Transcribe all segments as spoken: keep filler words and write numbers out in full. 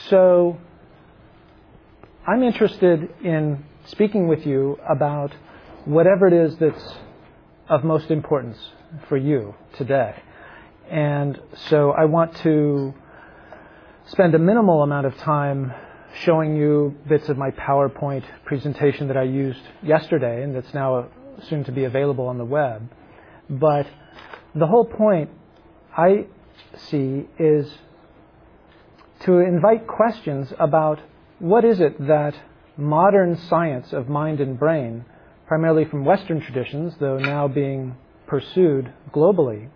So I'm interested in speaking with you about whatever it is that's of most importance for you today. And so I want to spend a minimal amount of time showing you bits of my PowerPoint presentation that I used yesterday and that's now soon to be available on the web. But the whole point I see is to invite questions about what is it that modern science of mind and brain, primarily from Western traditions, though now being pursued globally,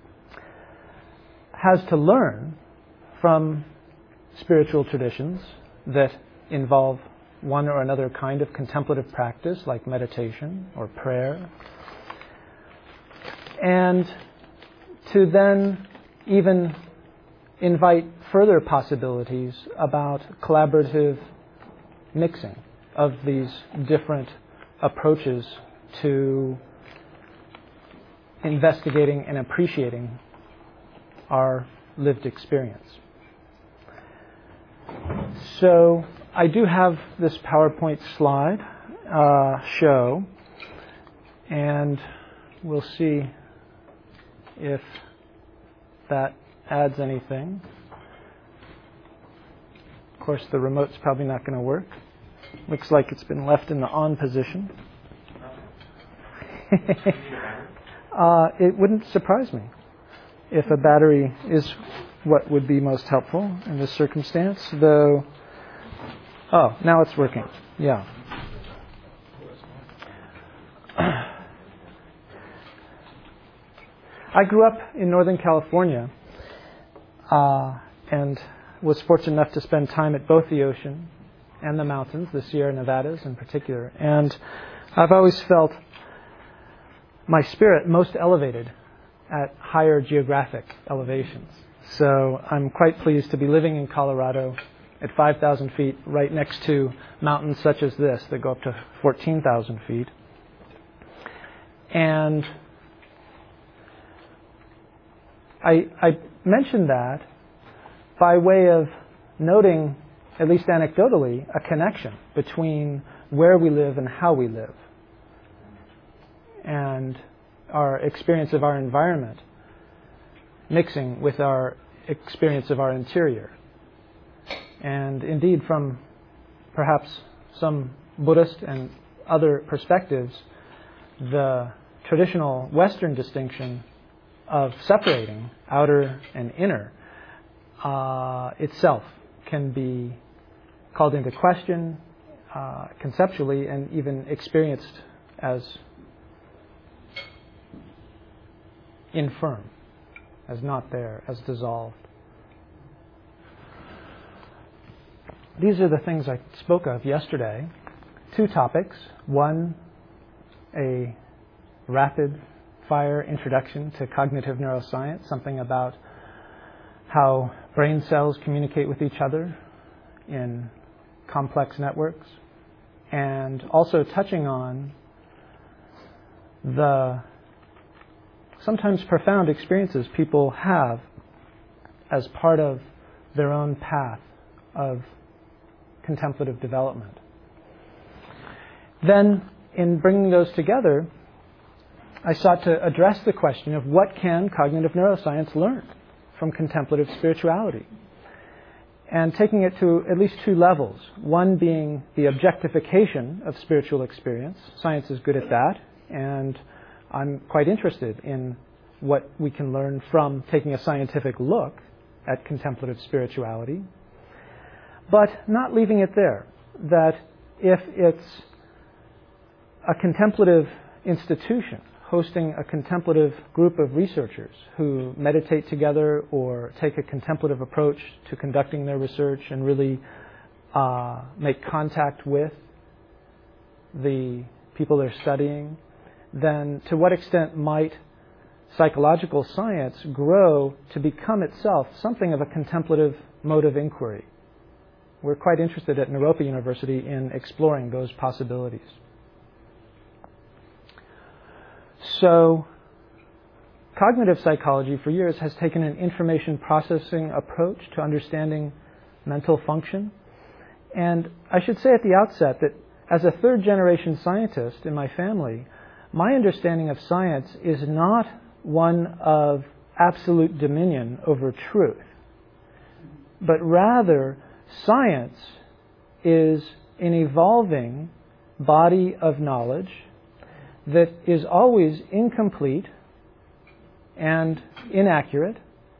has to learn from spiritual traditions that involve one or another kind of contemplative practice like meditation or prayer, and to then even invite further possibilities about collaborative mixing of these different approaches to investigating and appreciating our lived experience. So I do have this PowerPoint slide uh, show, and we'll see if that adds anything. Of course, the remote's probably not going to work. Looks like it's been left in the on position. uh, it wouldn't surprise me if a battery is what would be most helpful in this circumstance, though. Oh, now it's working. Yeah. I grew up in Northern California uh, and was fortunate enough to spend time at both the ocean and the mountains, the Sierra Nevadas in particular. And I've always felt my spirit most elevated at higher geographic elevations. So I'm quite pleased to be living in Colorado at five thousand feet, right next to mountains such as this that go up to fourteen thousand feet. And I, I mentioned that by way of noting, at least anecdotally, a connection between where we live and how we live, and our experience of our environment mixing with our experience of our interior. And indeed, from perhaps some Buddhist and other perspectives, the traditional Western distinction of separating outer and inner uh, itself can be called into question uh, conceptually and even experienced as infirm, as not there, as dissolved. These are the things I spoke of yesterday. Two topics. One, a rapid fire introduction to cognitive neuroscience, something about how brain cells communicate with each other in complex networks, and also touching on the sometimes profound experiences people have as part of their own path of contemplative development. Then, in bringing those together, I sought to address the question of what can cognitive neuroscience learn from contemplative spirituality, and taking it to at least two levels. One being the objectification of spiritual experience. Science is good at that, and I'm quite interested in what we can learn from taking a scientific look at contemplative spirituality, but not leaving it there. That if it's a contemplative institution hosting a contemplative group of researchers who meditate together or take a contemplative approach to conducting their research and really uh, make contact with the people they're studying, then to what extent might psychological science grow to become itself something of a contemplative mode of inquiry? We're quite interested at Naropa University in exploring those possibilities. So, cognitive psychology for years has taken an information processing approach to understanding mental function. And I should say at the outset that as a third-generation scientist in my family, my understanding of science is not one of absolute dominion over truth, but rather science is an evolving body of knowledge that is always incomplete and inaccurate,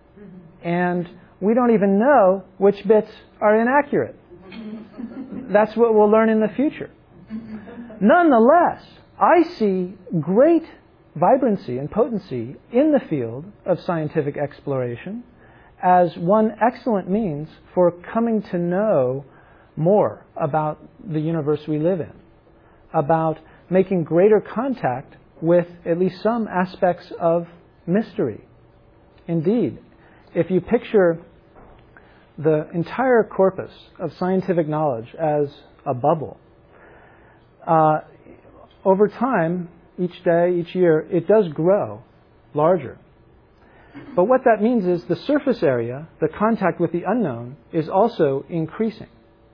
and we don't even know which bits are inaccurate. That's what we'll learn in the future. Nonetheless, I see great vibrancy and potency in the field of scientific exploration as one excellent means for coming to know more about the universe we live in, about making greater contact with at least some aspects of mystery. Indeed, if you picture the entire corpus of scientific knowledge as a bubble, uh, over time, each day, each year, it does grow larger. But what that means is the surface area, the contact with the unknown, is also increasing.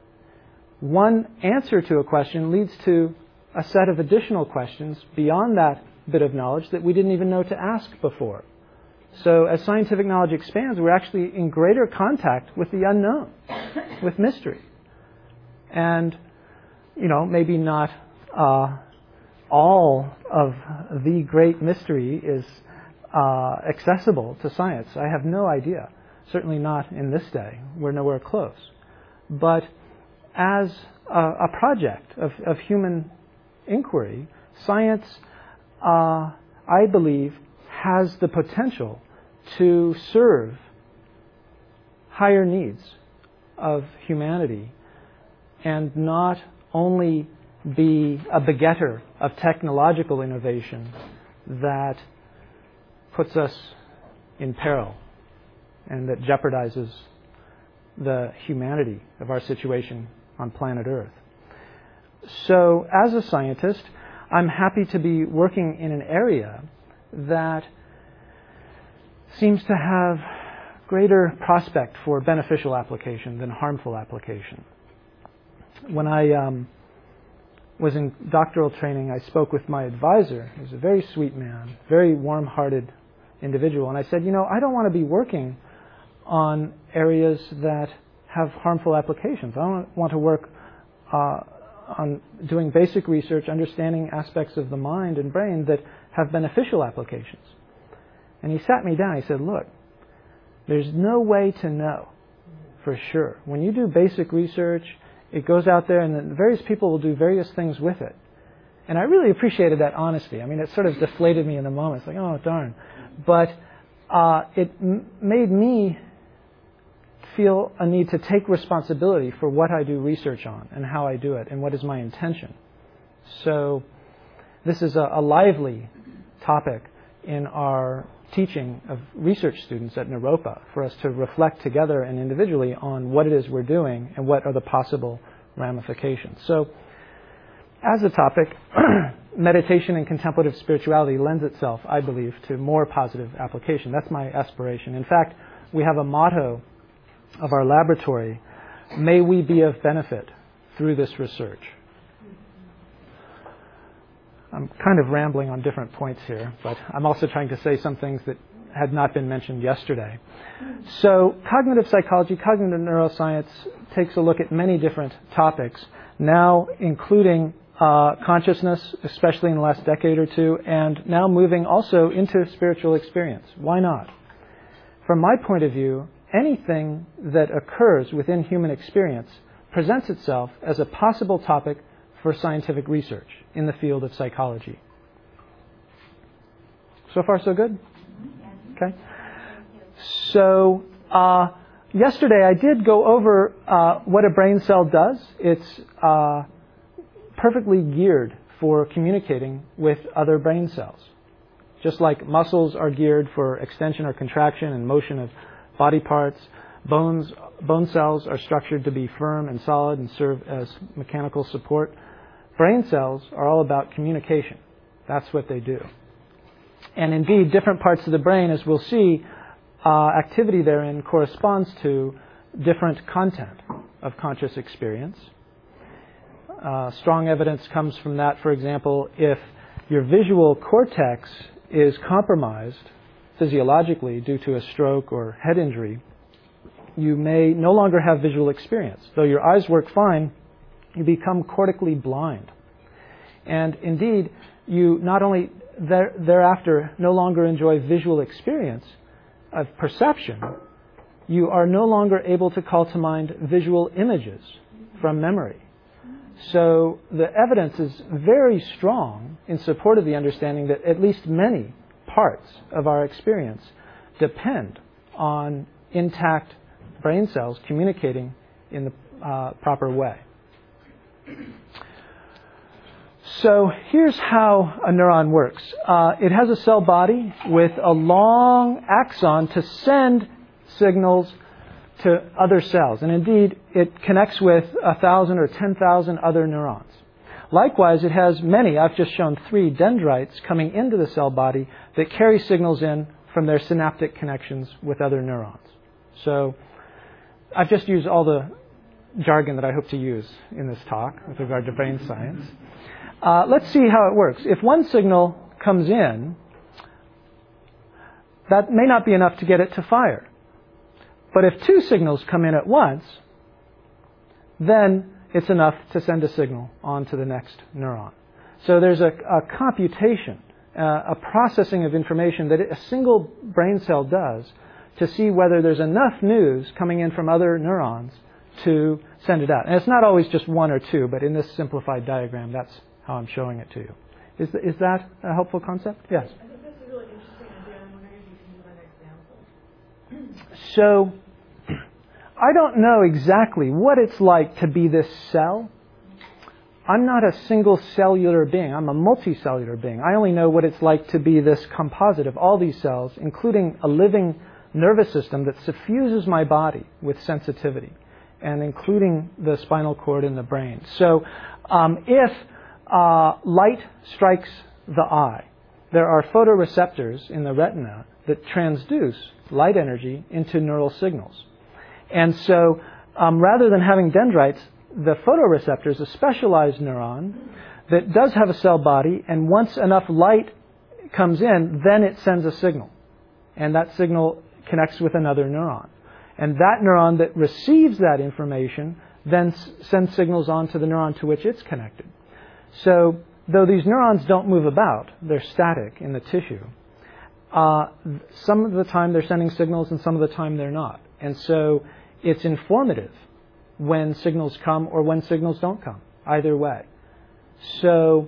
One answer to a question leads to a set of additional questions beyond that bit of knowledge that we didn't even know to ask before. So as scientific knowledge expands, we're actually in greater contact with the unknown, with mystery. And, you know, maybe not uh, all of the great mystery is uh, accessible to science. I have no idea. Certainly not in this day. We're nowhere close. But as a, a project of, of human inquiry, science, uh, I believe, has the potential to serve higher needs of humanity and not only be a begetter of technological innovation that puts us in peril and that jeopardizes the humanity of our situation on planet Earth. So, as a scientist, I'm happy to be working in an area that seems to have greater prospect for beneficial application than harmful application. When I um, was in doctoral training, I spoke with my advisor. He was a very sweet man, very warm-hearted individual. And I said, you know, I don't want to be working on areas that have harmful applications. I don't want to work uh, on doing basic research, understanding aspects of the mind and brain that have beneficial applications. And he sat me down. He said, look, there's no way to know for sure. When you do basic research, it goes out there and then various people will do various things with it. And I really appreciated that honesty. I mean, it sort of deflated me in the moment. It's like, oh, darn. But uh, it m- made me feel a need to take responsibility for what I do research on and how I do it and what is my intention. So this is a, a lively topic in our teaching of research students at Naropa for us to reflect together and individually on what it is we're doing and what are the possible ramifications. So as a topic, meditation and contemplative spirituality lends itself, I believe, to more positive application. That's my aspiration. In fact, we have a motto of our laboratory, may we be of benefit through this research. I'm kind of rambling on different points here, but I'm also trying to say some things that had not been mentioned yesterday. So cognitive psychology, cognitive neuroscience takes a look at many different topics, now including uh, consciousness, especially in the last decade or two, and now moving also into spiritual experience. Why not? From my point of view, anything that occurs within human experience presents itself as a possible topic for scientific research in the field of psychology. So far, so good? Okay. So, uh, yesterday I did go over uh, what a brain cell does. It's uh, perfectly geared for communicating with other brain cells. Just like muscles are geared for extension or contraction and motion of body parts, bones, bone cells are structured to be firm and solid and serve as mechanical support. Brain cells are all about communication. That's what they do. And indeed, different parts of the brain, as we'll see, uh, activity therein corresponds to different content. of conscious experience. Uh, strong evidence comes from that, for example, if your visual cortex is compromised physiologically due to a stroke or head injury, you may no longer have visual experience. Though your eyes work fine, you become cortically blind. And indeed, you not only there, thereafter no longer enjoy visual experience of perception, you are no longer able to call to mind visual images from memory. So the evidence is very strong in support of the understanding that at least many parts of our experience depend on intact brain cells communicating in the uh, proper way. So here's how a neuron works. Uh, it has a cell body with a long axon to send signals to other cells. And indeed, it connects with a thousand or ten thousand other neurons. Likewise, it has many, I've just shown three dendrites coming into the cell body that carry signals in from their synaptic connections with other neurons. So I've just used all the jargon that I hope to use in this talk with regard to brain science. Uh, let's see how it works. If one signal comes in, that may not be enough to get it to fire. But if two signals come in at once, then it's enough to send a signal on to the next neuron. So there's a, a computation, uh, a processing of information that a single brain cell does to see whether there's enough news coming in from other neurons to send it out. And it's not always just one or two, but in this simplified diagram, that's how I'm showing it to you. Is, is that a helpful concept? Yes? I think that's a really interesting idea. I'm wondering if you can give an example. So I don't know exactly what it's like to be this cell. I'm not a single cellular being. I'm a multicellular being. I only know what it's like to be this composite of all these cells, including a living nervous system that suffuses my body with sensitivity, and including the spinal cord and the brain. So um, if uh, light strikes the eye, there are photoreceptors in the retina that transduce light energy into neural signals. And so um, rather than having dendrites, the photoreceptor is a specialized neuron that does have a cell body, and once enough light comes in, then it sends a signal. And that signal connects with another neuron. And that neuron that receives that information then s- sends signals on to the neuron to which it's connected. So though these neurons don't move about, they're static in the tissue, uh, some of the time they're sending signals and some of the time they're not. And so it's informative when signals come or when signals don't come, either way. So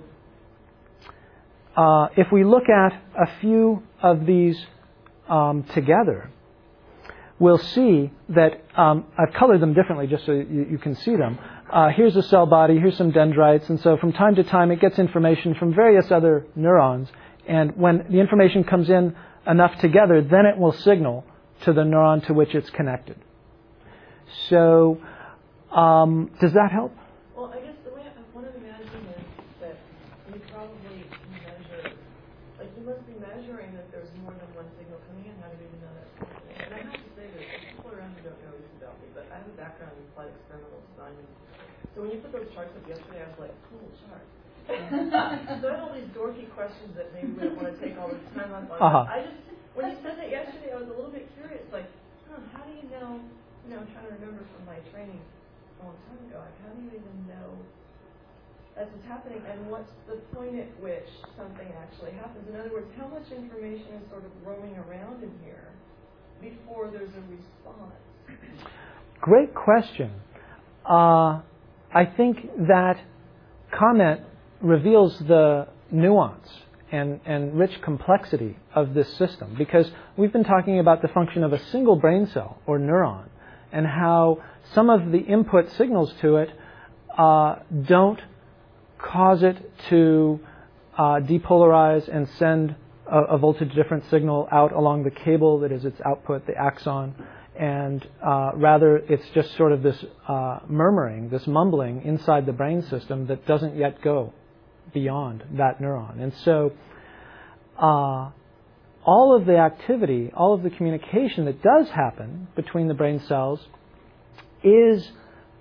uh, if we look at a few of these um, together, we'll see that um, I've colored them differently just so you, you can see them. Uh, here's a cell body, here's some dendrites, and so from time to time it gets information from various other neurons, and when the information comes in enough together, then it will signal to the neuron to which it's connected. So, um, does that help? Well, I guess the way I, one of the imagining is that you probably measure, like you must be measuring that there's more than one signal coming in. How do you even know that? And I have to say that people around who don't know this about me, but I have a background in applied experimental design. So when you put those charts up yesterday, I was like, cool chart. So I have all these dorky questions that maybe we don't want to take all this time on. Uh-huh. I just, when you said that yesterday, I was a little bit curious, like, huh, how do you know, you know, I'm trying to remember from my training a long time ago, like, how do you even know that's what's happening, and what's the point at which something actually happens? In other words, how much information is sort of roaming around in here before there's a response? Great question. Uh, I think that comment reveals the nuance and, and rich complexity of this system, because we've been talking about the function of a single brain cell or neuron and how some of the input signals to it uh, don't cause it to uh, depolarize and send a, a voltage different signal out along the cable that is its output, the axon, and uh, rather it's just sort of this uh, murmuring, this mumbling inside the brain system that doesn't yet go beyond that neuron. And so uh, all of the activity, all of the communication that does happen between the brain cells is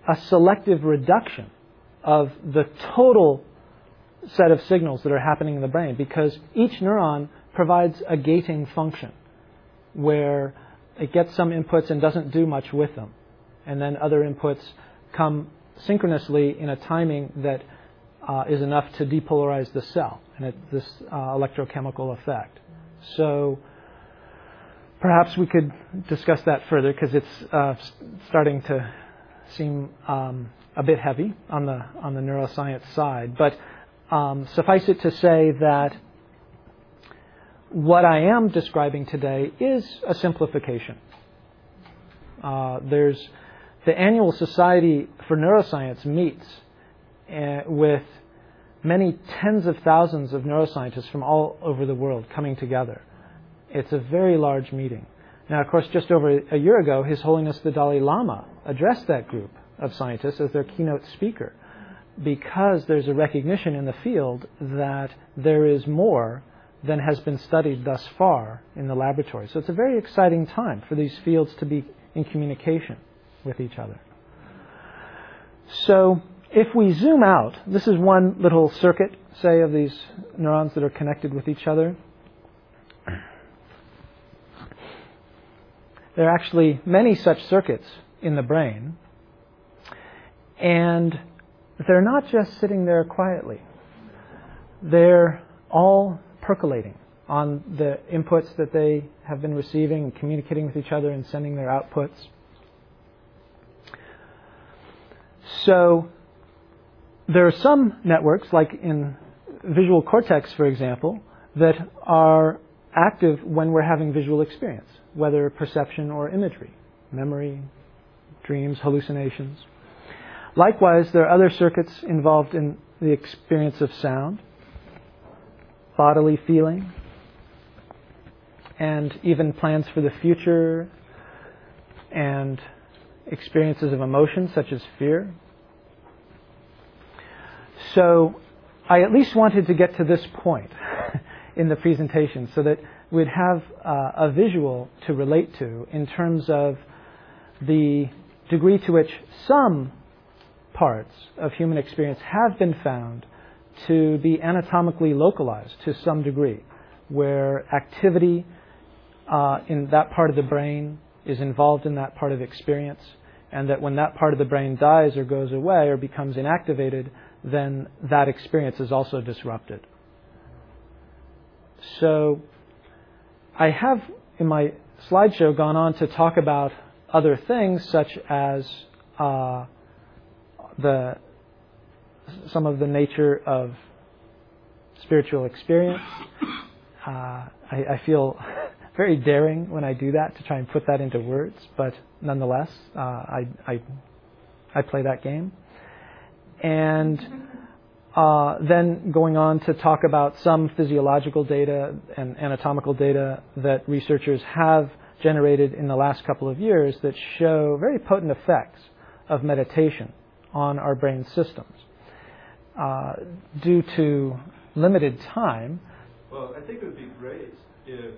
a selective reduction of the total set of signals that are happening in the brain, because each neuron provides a gating function where it gets some inputs and doesn't do much with them. And then other inputs come synchronously in a timing that uh, is enough to depolarize the cell, and it's this uh, electrochemical effect. So perhaps we could discuss that further, because it's uh, starting to seem um, a bit heavy on the on the neuroscience side. But um, suffice it to say that what I am describing today is a simplification. Uh, there's the annual Society for Neuroscience meets uh, with many tens of thousands of neuroscientists from all over the world coming together. It's a very large meeting. Now, of course, just over a year ago, His Holiness the Dalai Lama addressed that group of scientists as their keynote speaker, because there's a recognition in the field that there is more than has been studied thus far in the laboratory. So it's a very exciting time for these fields to be in communication with each other. So if we zoom out, this is one little circuit, say, of these neurons that are connected with each other. There are actually many such circuits in the brain, and they're not just sitting there quietly. They're all percolating on the inputs that they have been receiving and communicating with each other and sending their outputs. So there are some networks, like in visual cortex, for example, that are active when we're having visual experience, whether perception or imagery, memory, dreams, hallucinations. Likewise, there are other circuits involved in the experience of sound, bodily feeling, and even plans for the future, and experiences of emotion such as fear. So I at least wanted to get to this point in the presentation so that we'd have uh, a visual to relate to in terms of the degree to which some parts of human experience have been found to be anatomically localized to some degree, where activity uh, in that part of the brain is involved in that part of experience, and that when that part of the brain dies or goes away or becomes inactivated, then that experience is also disrupted. So I have in my slideshow gone on to talk about other things such as uh, the some of the nature of spiritual experience. Uh, I, I feel very daring when I do that, to try and put that into words, but nonetheless, uh, I, I I play that game. And uh, then going on to talk about some physiological data and anatomical data that researchers have generated in the last couple of years that show very potent effects of meditation on our brain systems. Uh, due to limited time. Well, I think it would be great if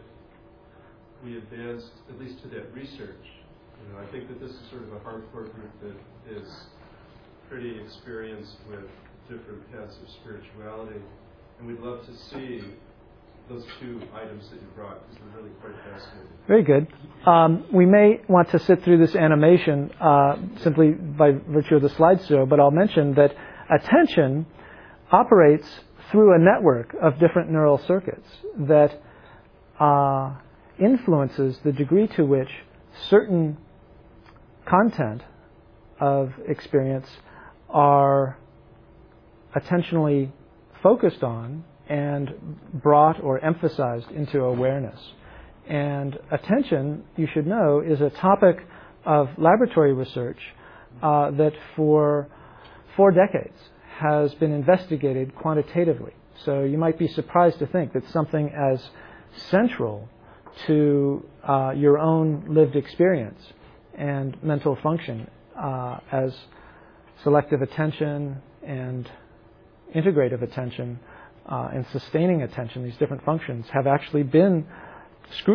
we advanced at least to that research. You know, I think that this is sort of a hardcore group that is pretty experienced with different paths of spirituality, and we'd love to see those two items that you brought, because they're really quite fascinating. Very good. Um, we may want to sit through this animation uh, simply by virtue of the slideshow, but I'll mention that attention operates through a network of different neural circuits that uh, influences the degree to which certain content of experience are attentionally focused on and brought or emphasized into awareness. And attention, you should know, is a topic of laboratory research uh, that for four decades has been investigated quantitatively. So you might be surprised to think that something as central to uh, your own lived experience and mental function uh, as selective attention and integrative attention uh, and sustaining attention, these different functions, have actually been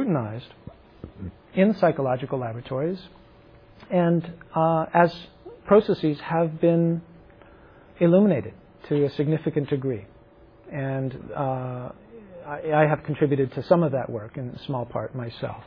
scrutinized in psychological laboratories and uh, as processes have been illuminated to a significant degree. And uh, I, I have contributed to some of that work in small part myself.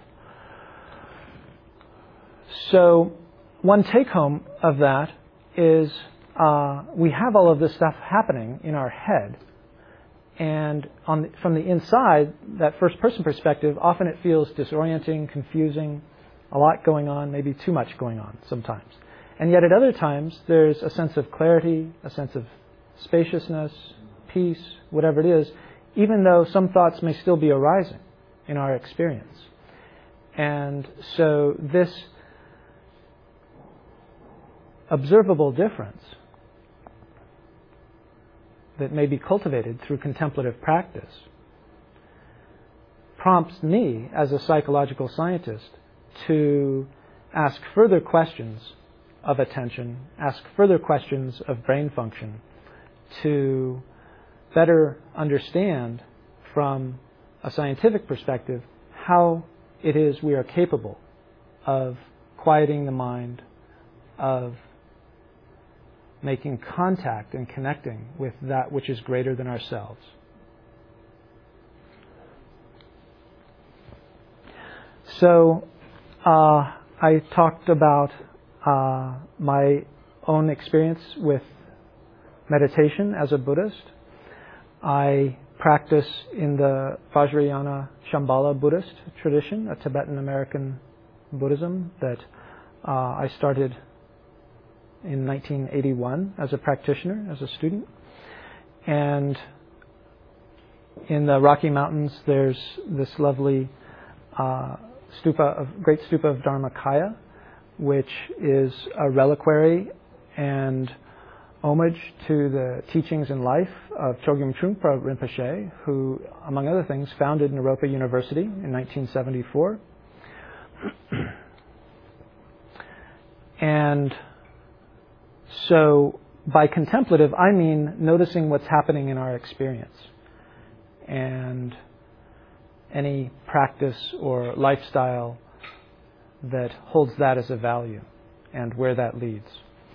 So one take-home of that is uh, we have all of this stuff happening in our head. And on the, from the inside, that first-person perspective, often it feels disorienting, confusing, a lot going on, maybe too much going on sometimes. And yet at other times, there's a sense of clarity, a sense of spaciousness, peace, whatever it is, even though some thoughts may still be arising in our experience. And so this observable difference that may be cultivated through contemplative practice prompts me, as a psychological scientist, to ask further questions of attention, ask further questions of brain function, to better understand from a scientific perspective how it is we are capable of quieting the mind, of making contact and connecting with that which is greater than ourselves. So uh, I talked about uh, my own experience with meditation as a Buddhist. I practice in the Vajrayana Shambhala Buddhist tradition, a Tibetan American Buddhism that uh, I started in nineteen eighty-one as a practitioner, as a student. And in the Rocky Mountains, there's this lovely uh, stupa, of, great stupa of Dharmakaya, which is a reliquary and homage to the teachings and life of Chogyam Trungpa Rinpoche, who, among other things, founded Naropa University in nineteen seventy-four. And so by contemplative, I mean noticing what's happening in our experience. And any practice or lifestyle that holds that as a value and where that leads.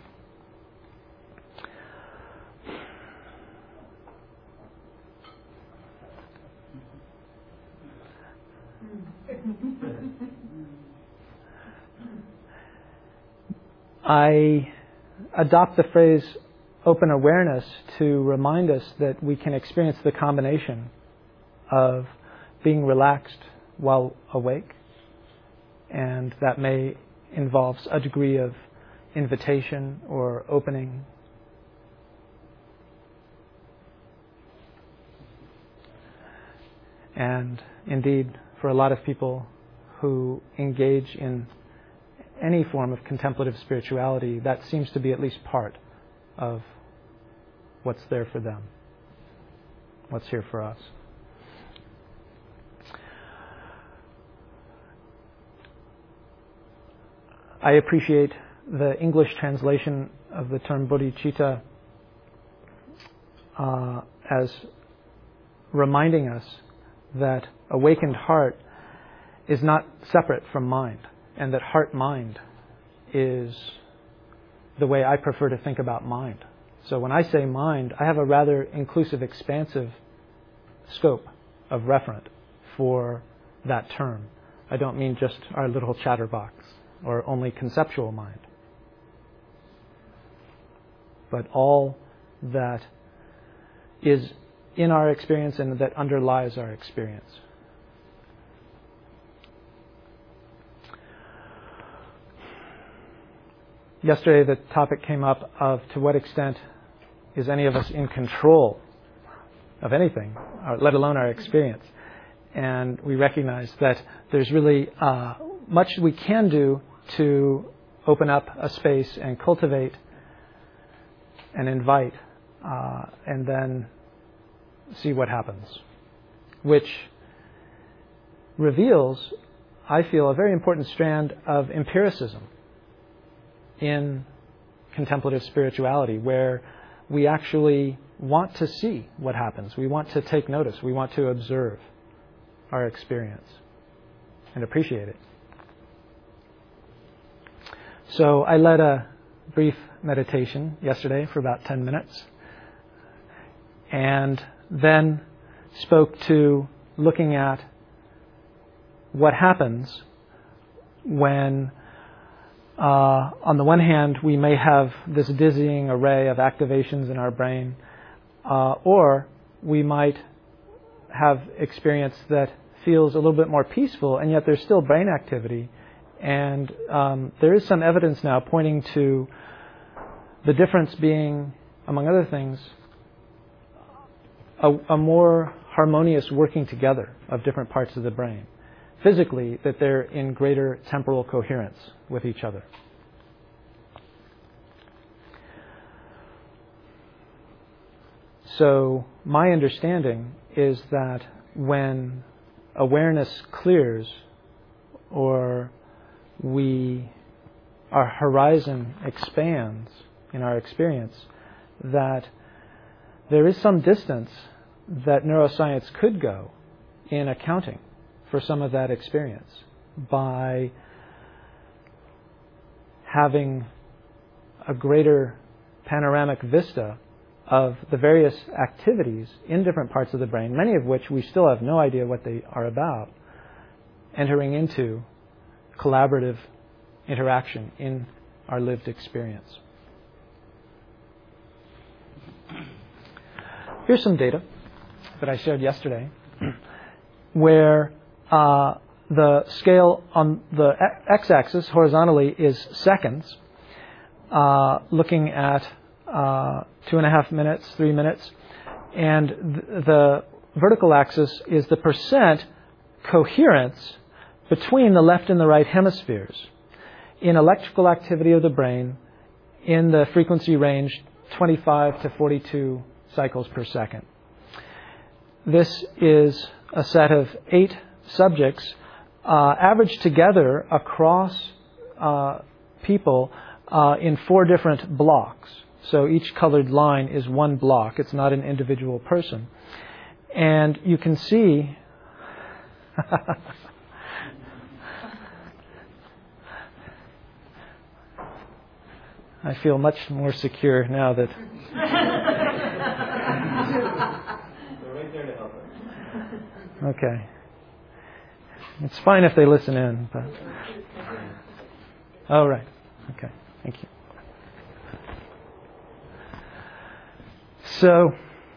I adopt the phrase open awareness to remind us that we can experience the combination of being relaxed while awake, and that may involve a degree of invitation or opening. And indeed, for a lot of people who engage in any form of contemplative spirituality, that seems to be at least part of what's there for them, what's here for us. I appreciate the English translation of the term bodhicitta uh, as reminding us that awakened heart is not separate from mind, and that heart-mind is the way I prefer to think about mind. So when I say mind, I have a rather inclusive, expansive scope of referent for that term. I don't mean just our little chatterbox or only conceptual mind, but all that is in our experience and that underlies our experience. Yesterday the topic came up of to what extent is any of us in control of anything, or let alone our experience. And we recognize that there's really uh, much we can do to open up a space and cultivate and invite uh, and then see what happens, which reveals, I feel, a very important strand of empiricism in contemplative spirituality, where we actually want to see what happens. We want to take notice. We want to observe our experience and appreciate it. So I led a brief meditation yesterday for about ten minutes, and then spoke to looking at what happens when, uh, on the one hand, we may have this dizzying array of activations in our brain, uh, or we might have experience that feels a little bit more peaceful, and yet there's still brain activity. And um, there is some evidence now pointing to the difference being, among other things, a, a more harmonious working together of different parts of the brain. Physically, that they're in greater temporal coherence with each other. So my understanding is that when awareness clears, or we, our horizon expands in our experience, that there is some distance that neuroscience could go in accounting for some of that experience by having a greater panoramic vista of the various activities in different parts of the brain, many of which we still have no idea what they are about, entering into collaborative interaction in our lived experience. Here's some data that I shared yesterday where uh, the scale on the x-axis horizontally is seconds, uh, looking at uh, two and a half minutes, three minutes, and th- the vertical axis is the percent coherence between the left and the right hemispheres in electrical activity of the brain in the frequency range twenty-five to forty-two cycles per second. This is a set of eight subjects uh, averaged together across uh, people uh, in four different blocks. So each colored line is one block. It's not an individual person. And you can see I feel much more secure now that They're right there to help us. Okay. It's fine if they listen in, but... Oh, right. Okay. Thank you. So,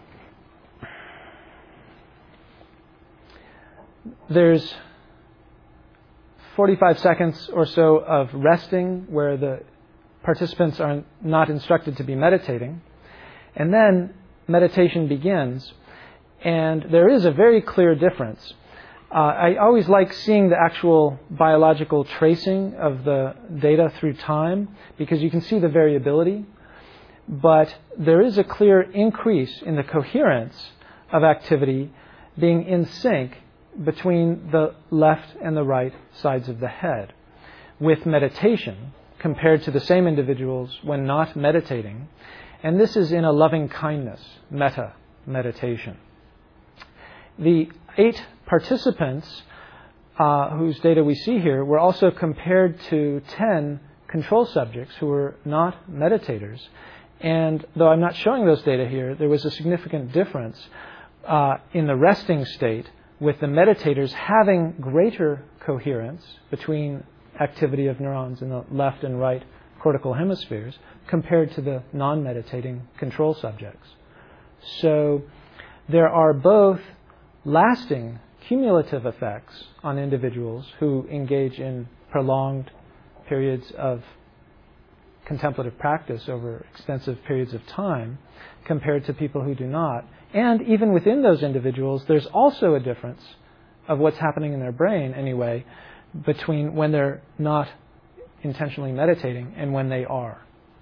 there's forty-five seconds or so of resting where the participants are not instructed to be meditating. And then meditation begins. And there is a very clear difference. Uh, I always like seeing the actual biological tracing of the data through time because you can see the variability. But there is a clear increase in the coherence of activity being in sync between the left and the right sides of the head with meditation compared to the same individuals when not meditating. And this is in a loving kindness, metta meditation. The eight participants uh, whose data we see here were also compared to ten control subjects who were not meditators. And though I'm not showing those data here, there was a significant difference uh, in the resting state with the meditators having greater coherence between activity of neurons in the left and right cortical hemispheres compared to the non-meditating control subjects. So there are both lasting cumulative effects on individuals who engage in prolonged periods of contemplative practice over extensive periods of time compared to people who do not. And even within those individuals, there's also a difference of what's happening in their brain anyway between when they're not intentionally meditating and when they are.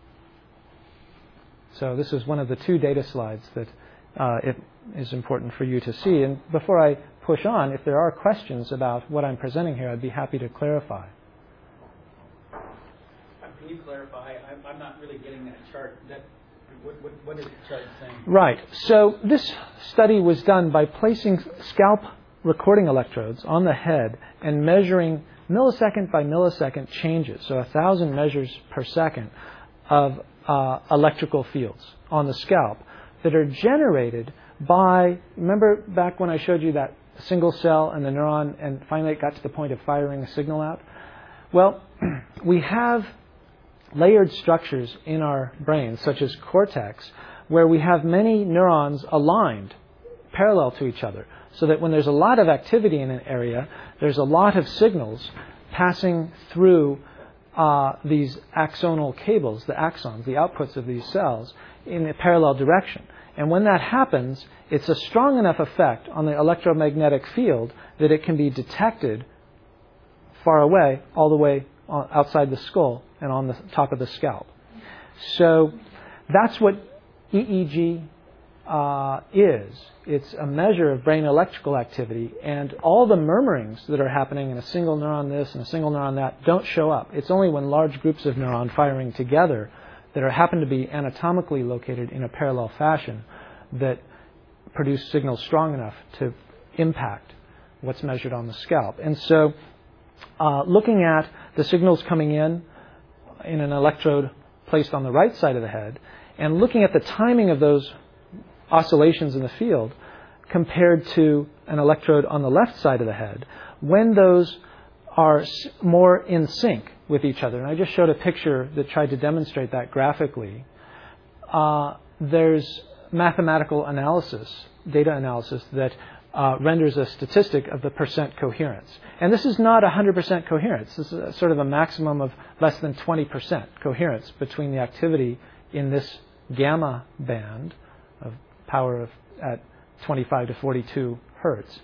So this is one of the two data slides that uh, it is important for you to see. And before I push on, if there are questions about what I'm presenting here, I'd be happy to clarify. Can you clarify? I'm, I'm not really getting that chart. That what, what, what is the chart saying? Right. So this study was done by placing scalp recording electrodes on the head and measuring millisecond by millisecond changes, so a thousand measures per second, of uh, electrical fields on the scalp that are generated by, remember back when I showed you that single cell and the neuron, and finally it got to the point of firing a signal out? Well, we have layered structures in our brains, such as cortex, where we have many neurons aligned parallel to each other, so that when there's a lot of activity in an area, there's a lot of signals passing through uh, these axonal cables, the axons, the outputs of these cells, in a parallel direction. And when that happens, it's a strong enough effect on the electromagnetic field that it can be detected far away, all the way outside the skull and on the top of the scalp. So that's what E E G uh, is. It's a measure of brain electrical activity, and all the murmurings that are happening in a single neuron this and a single neuron that don't show up. It's only when large groups of neurons firing together that are happen to be anatomically located in a parallel fashion that produce signals strong enough to impact what's measured on the scalp. And so uh, looking at the signals coming in in an electrode placed on the right side of the head and looking at the timing of those oscillations in the field compared to an electrode on the left side of the head, when those are more in sync with each other, and I just showed a picture that tried to demonstrate that graphically, uh, there's mathematical analysis, data analysis, that uh, renders a statistic of the percent coherence. And this is not one hundred percent coherence. This is a, sort of a maximum of less than twenty percent coherence between the activity in this gamma band of power of at twenty-five to forty-two hertz.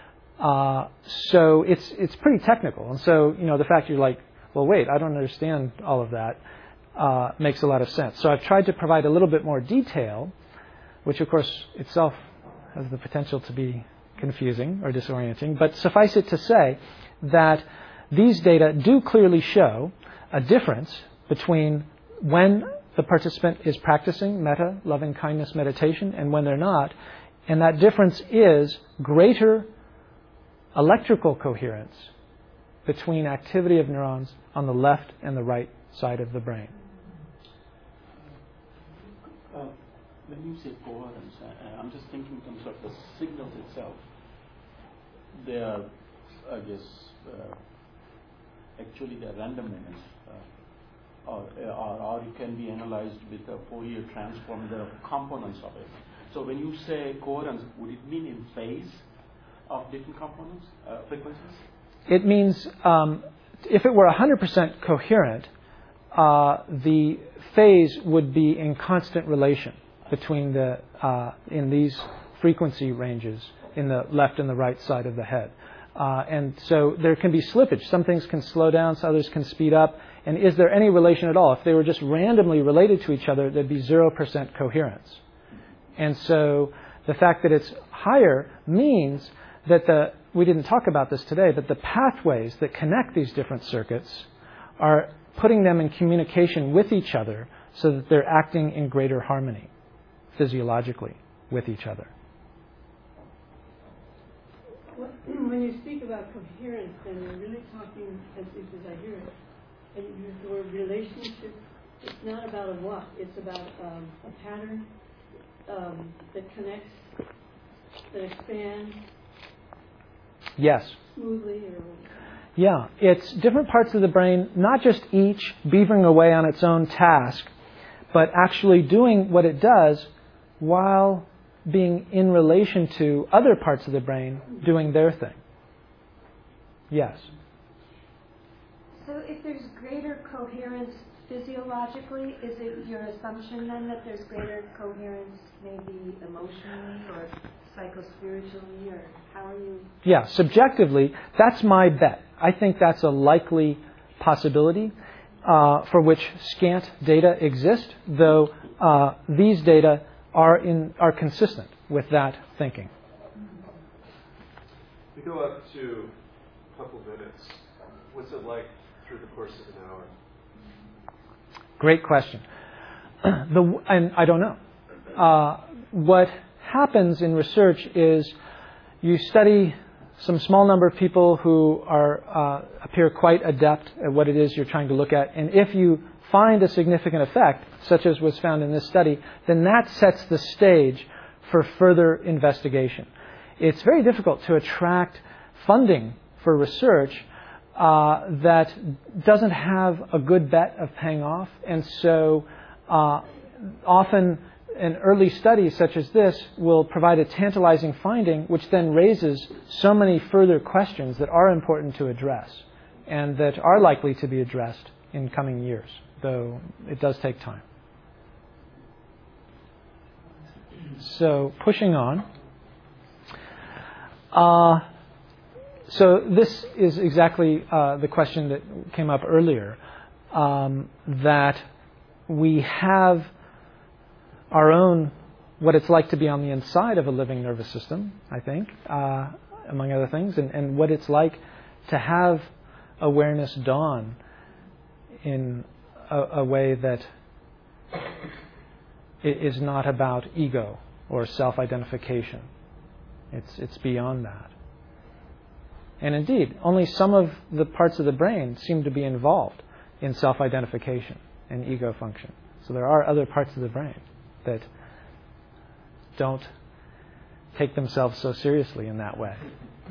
Uh, so it's it's pretty technical. And so, you know, the fact you're like, well, wait, I don't understand all of that, uh, makes a lot of sense. So I've tried to provide a little bit more detail, which of course itself has the potential to be confusing or disorienting. But suffice it to say that these data do clearly show a difference between when the participant is practicing metta, loving kindness meditation, and when they're not. And that difference is greater electrical coherence between activity of neurons on the left and the right side of the brain. Uh, when you say coherence, uh, I'm just thinking in terms of the signals itself. They are, I guess, uh, actually they're random enough. Uh, Or, or, or it can be analyzed with a Fourier transform, the components of it. So when you say coherence, would it mean in phase of different components, uh, frequencies? It means um, if it were one hundred percent coherent, uh, the phase would be in constant relation between the, uh, in these frequency ranges in the left and the right side of the head. Uh, and so there can be slippage. Some things can slow down, some others can speed up. And is there any relation at all? If they were just randomly related to each other, there'd be zero percent coherence. And so the fact that it's higher means that the, we didn't talk about this today, but the pathways that connect these different circuits are putting them in communication with each other so that they're acting in greater harmony physiologically with each other. When you speak about coherence, then you're really talking, as, as I hear it, and you use the word relationship. It's not about a what, it's about um, a pattern um, that connects, that expands. Yes. Smoothly or. Yeah, it's different parts of the brain, not just each beavering away on its own task, but actually doing what it does while being in relation to other parts of the brain doing their thing. Yes. So if there's greater coherence physiologically, is it your assumption then that there's greater coherence maybe emotionally or psychospiritually, or how are you? Yeah, subjectively, that's my bet. I think that's a likely possibility uh, for which scant data exist, though uh, these data are in are consistent with that thinking. We go up to a couple minutes. What's it like through the course of an hour? Great question. The, and I don't know. Uh, what happens in research is you study some small number of people who are uh, appear quite adept at what it is you're trying to look at, and if you find a significant effect, such as was found in this study, then that sets the stage for further investigation. It's very difficult to attract funding for research uh, that doesn't have a good bet of paying off, and so uh, often an early study such as this will provide a tantalizing finding, which then raises so many further questions that are important to address and that are likely to be addressed in coming years, though it does take time. So, pushing on. Uh, so, this is exactly uh, the question that came up earlier, um, that we have our own, what it's like to be on the inside of a living nervous system, I think, uh, among other things, and, and what it's like to have awareness dawn in a, a way that it is not about ego or self-identification. It's, it's beyond that. And indeed, only some of the parts of the brain seem to be involved in self-identification and ego function. So there are other parts of the brain that don't take themselves so seriously in that way.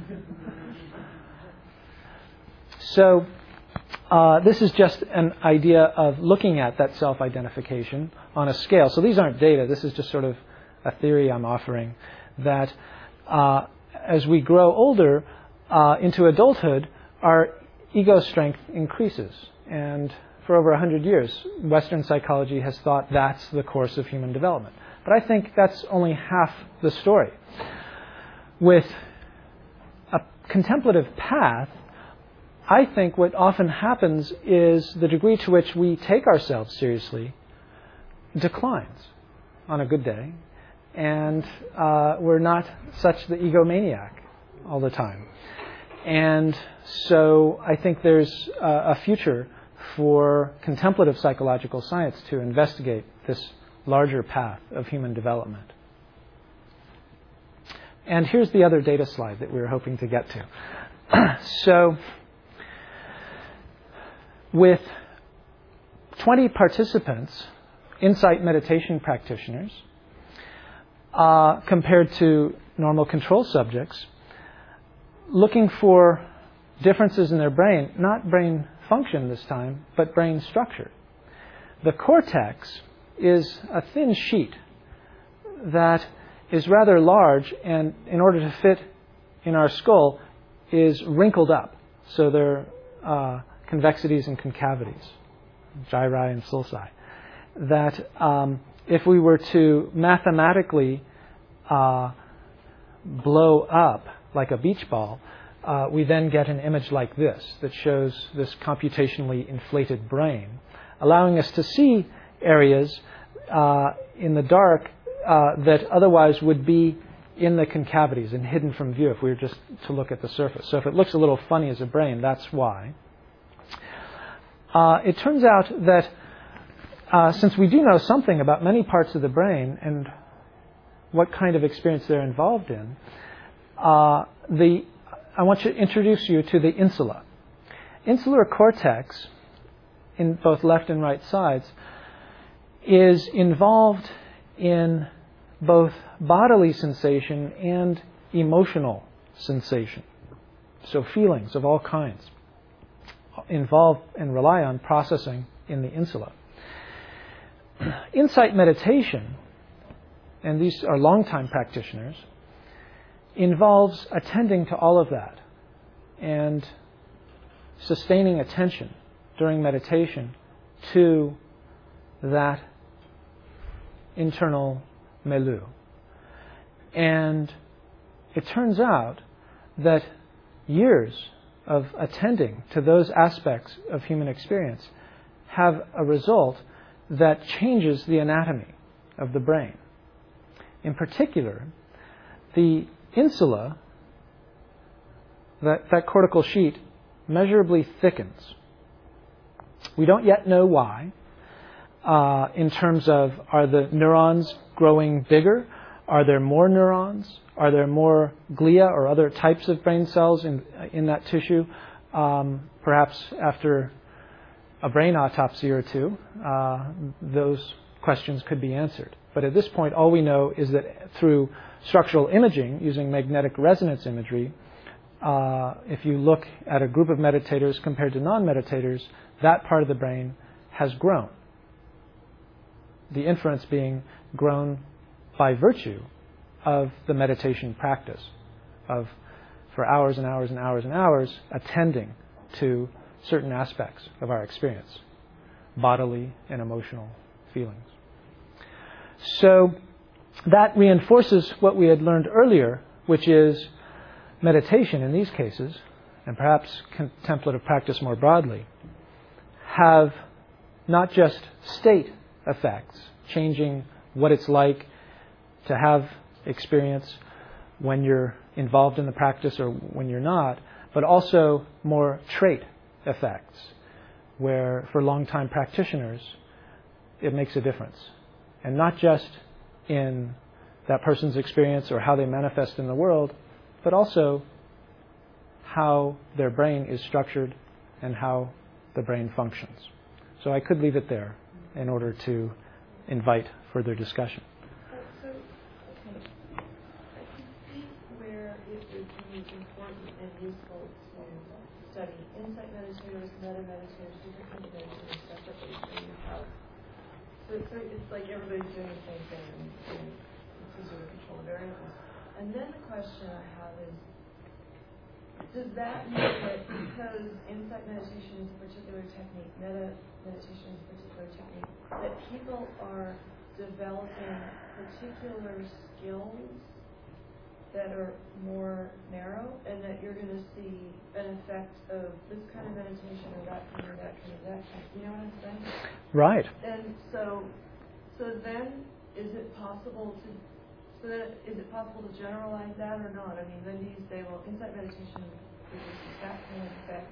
So uh, this is just an idea of looking at that self-identification on a scale. So these aren't data. This is just sort of a theory I'm offering that uh, as we grow older uh, into adulthood, our ego strength increases. And for over one hundred years, Western psychology has thought that's the course of human development. But I think that's only half the story. With a contemplative path, I think what often happens is the degree to which we take ourselves seriously declines on a good day, and uh, we're not such the egomaniac all the time. And so I think there's uh, a future for contemplative psychological science to investigate this larger path of human development. And here's the other data slide that we were hoping to get to. So, with twenty participants, insight meditation practitioners, uh, compared to normal control subjects, looking for differences in their brain, not brain function this time, but brain structure. The cortex is a thin sheet that is rather large, and in order to fit in our skull, is wrinkled up. So there are uh, convexities and concavities, gyri and sulci. That um, if we were to mathematically uh, blow up like a beach ball, uh, we then get an image like this that shows this computationally inflated brain, allowing us to see areas uh, in the dark uh, that otherwise would be in the concavities and hidden from view if we were just to look at the surface. So if it looks a little funny as a brain, that's why. Uh, it turns out that uh, since we do know something about many parts of the brain and what kind of experience they're involved in, uh, the I want to introduce you to the insula. Insular cortex, in both left and right sides, is involved in both bodily sensation and emotional sensation. So feelings of all kinds involve and rely on processing in the insula. Insight meditation, and these are long-time practitioners, involves attending to all of that and sustaining attention during meditation to that internal milieu. And it turns out that years of attending to those aspects of human experience have a result that changes the anatomy of the brain. In particular, the insula, that, that cortical sheet, measurably thickens. We don't yet know why. Uh, in terms of, are the neurons growing bigger? Are there more neurons? Are there more glia or other types of brain cells in in that tissue? Um, perhaps after a brain autopsy or two, uh, those questions could be answered. But at this point, all we know is that through structural imaging, using magnetic resonance imagery, uh, if you look at a group of meditators compared to non-meditators, that part of the brain has grown. The inference being grown by virtue of the meditation practice, of for hours and hours and hours and hours attending to certain aspects of our experience, bodily and emotional feelings. So that reinforces what we had learned earlier, which is meditation in these cases, and perhaps contemplative practice more broadly, have not just state effects, changing what it's like to have experience when you're involved in the practice or when you're not, but also more trait effects, where for long-time practitioners it makes a difference. And not just in that person's experience or how they manifest in the world, but also how their brain is structured and how the brain functions. So I could leave it there in order to invite further discussion. So, okay, I can see where it would be important and useful to study insight meditators, meta meditators, different kinds of meditators separately. So you have, so, so it's like everybody's doing the same thing and doing to sort of control the variables. And then the question I have is, does that mean that because insight meditation is a particular technique, meta meditation is a particular technique, that people are developing particular skills that are more narrow, and that you're going to see an effect of this kind of meditation or that kind or that kind or that kind? You know what I'm saying? Right. And so, so then, is it possible to So then, is it possible to generalize that or not? I mean, then do you say, well, insight meditation produces that kind of effect?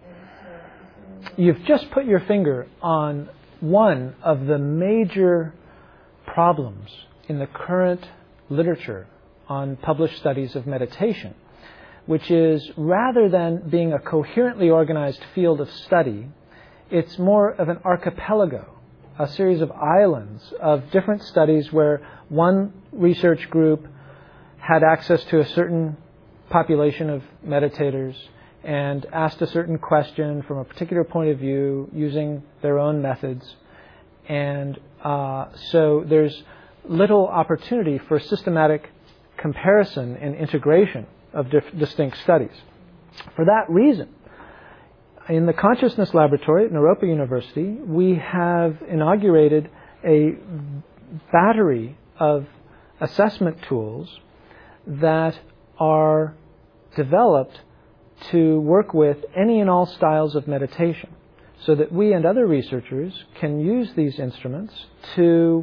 And so, You've just put your finger on one of the major problems in the current literature on published studies of meditation, which is rather than being a coherently organized field of study, it's more of an archipelago, a series of islands of different studies where one research group had access to a certain population of meditators and asked a certain question from a particular point of view using their own methods. And uh, so there's little opportunity for systematic comparison and integration of dif- distinct studies. For that reason, in the Consciousness Laboratory at Naropa University, we have inaugurated a battery of assessment tools that are developed to work with any and all styles of meditation, so that we and other researchers can use these instruments to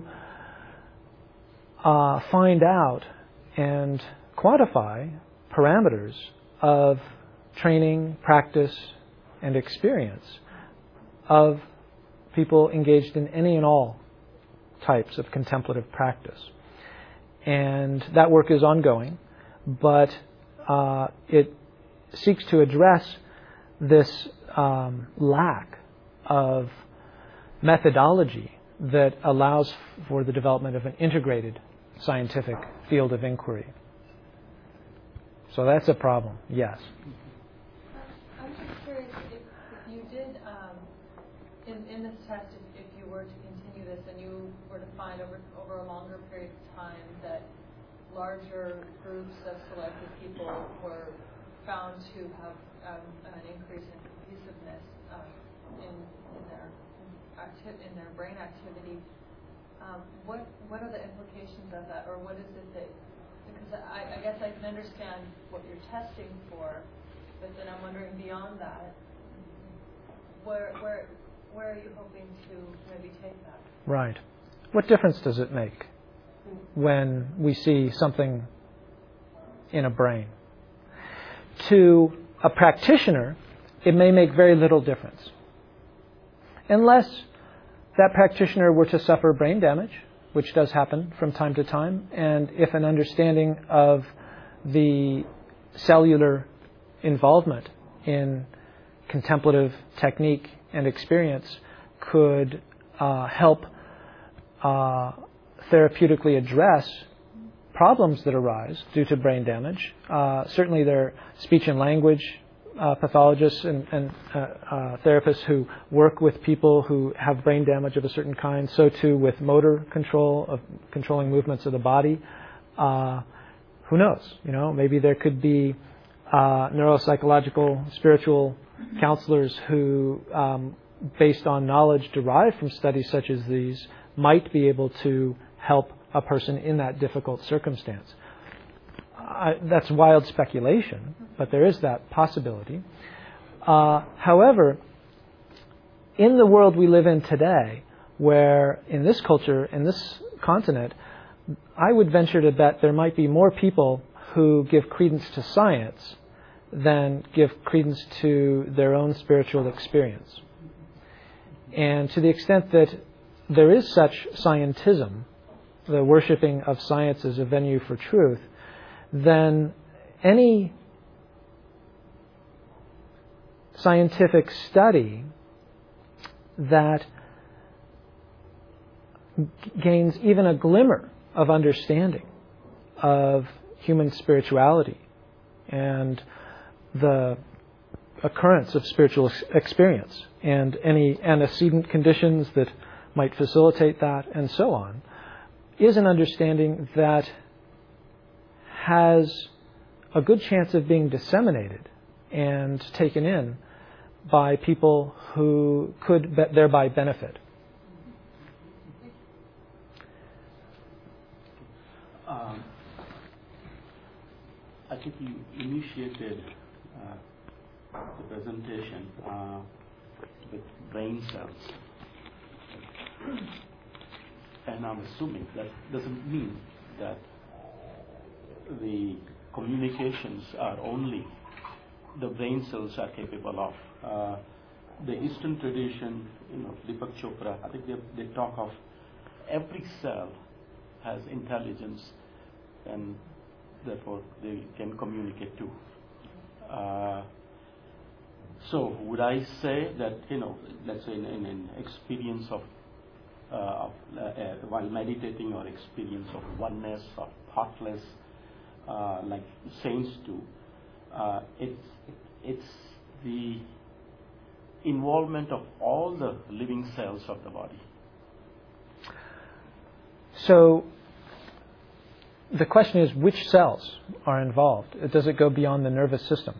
uh, find out and quantify parameters of training, practice, and experience of people engaged in any and all types of contemplative practice. And that work is ongoing, but uh, it seeks to address this um, lack of methodology that allows for the development of an integrated scientific field of inquiry. So that's a problem, yes. I'm just curious if, if you did, um, in, in this test, if, if you were to continue this and you were to find over, over a longer period of time that larger groups of selected people were found to have um, an increase in cohesiveness um, in, in their acti- in their brain activity, um, what what are the implications of that, or what is it that? Because I, I guess I can understand what you're testing for, but then I'm wondering beyond that, where where where are you hoping to maybe take that? Right. What difference does it make when we see something in a brain? To a practitioner, it may make very little difference, unless that practitioner were to suffer brain damage, which does happen from time to time, and if an understanding of the cellular involvement in contemplative technique and experience could uh, help uh, therapeutically address problems that arise due to brain damage. Uh, certainly there are speech and language uh, pathologists and, and uh, uh, therapists who work with people who have brain damage of a certain kind, so too with motor control, of controlling movements of the body. Uh, who knows? You know, maybe there could be uh, neuropsychological, spiritual counselors who, um, based on knowledge derived from studies such as these, might be able to help a person in that difficult circumstance. I, that's wild speculation, but there is that possibility. Uh, however, in the world we live in today, where in this culture, in this continent, I would venture to bet there might be more people who give credence to science than give credence to their own spiritual experience. And to the extent that there is such scientism, the worshipping of science as a venue for truth, then any scientific study that g- gains even a glimmer of understanding of human spirituality and the occurrence of spiritual experience and any antecedent conditions that might facilitate that and so on, is an understanding that has a good chance of being disseminated and taken in by people who could be- thereby benefit. Um, I think you initiated uh, the presentation uh, with brain cells. And I'm assuming that doesn't mean that the communications are only the brain cells are capable of. Uh, the Eastern tradition, you know, Deepak Chopra, I think they, they talk of every cell has intelligence and therefore they can communicate too. Uh, so would I say that, you know, let's say in an experience of Uh, of, uh, uh, while meditating, or experience of oneness, of thoughtless, uh, like saints do, uh, it's it's the involvement of all the living cells of the body. So the question is, which cells are involved? Does it go beyond the nervous system?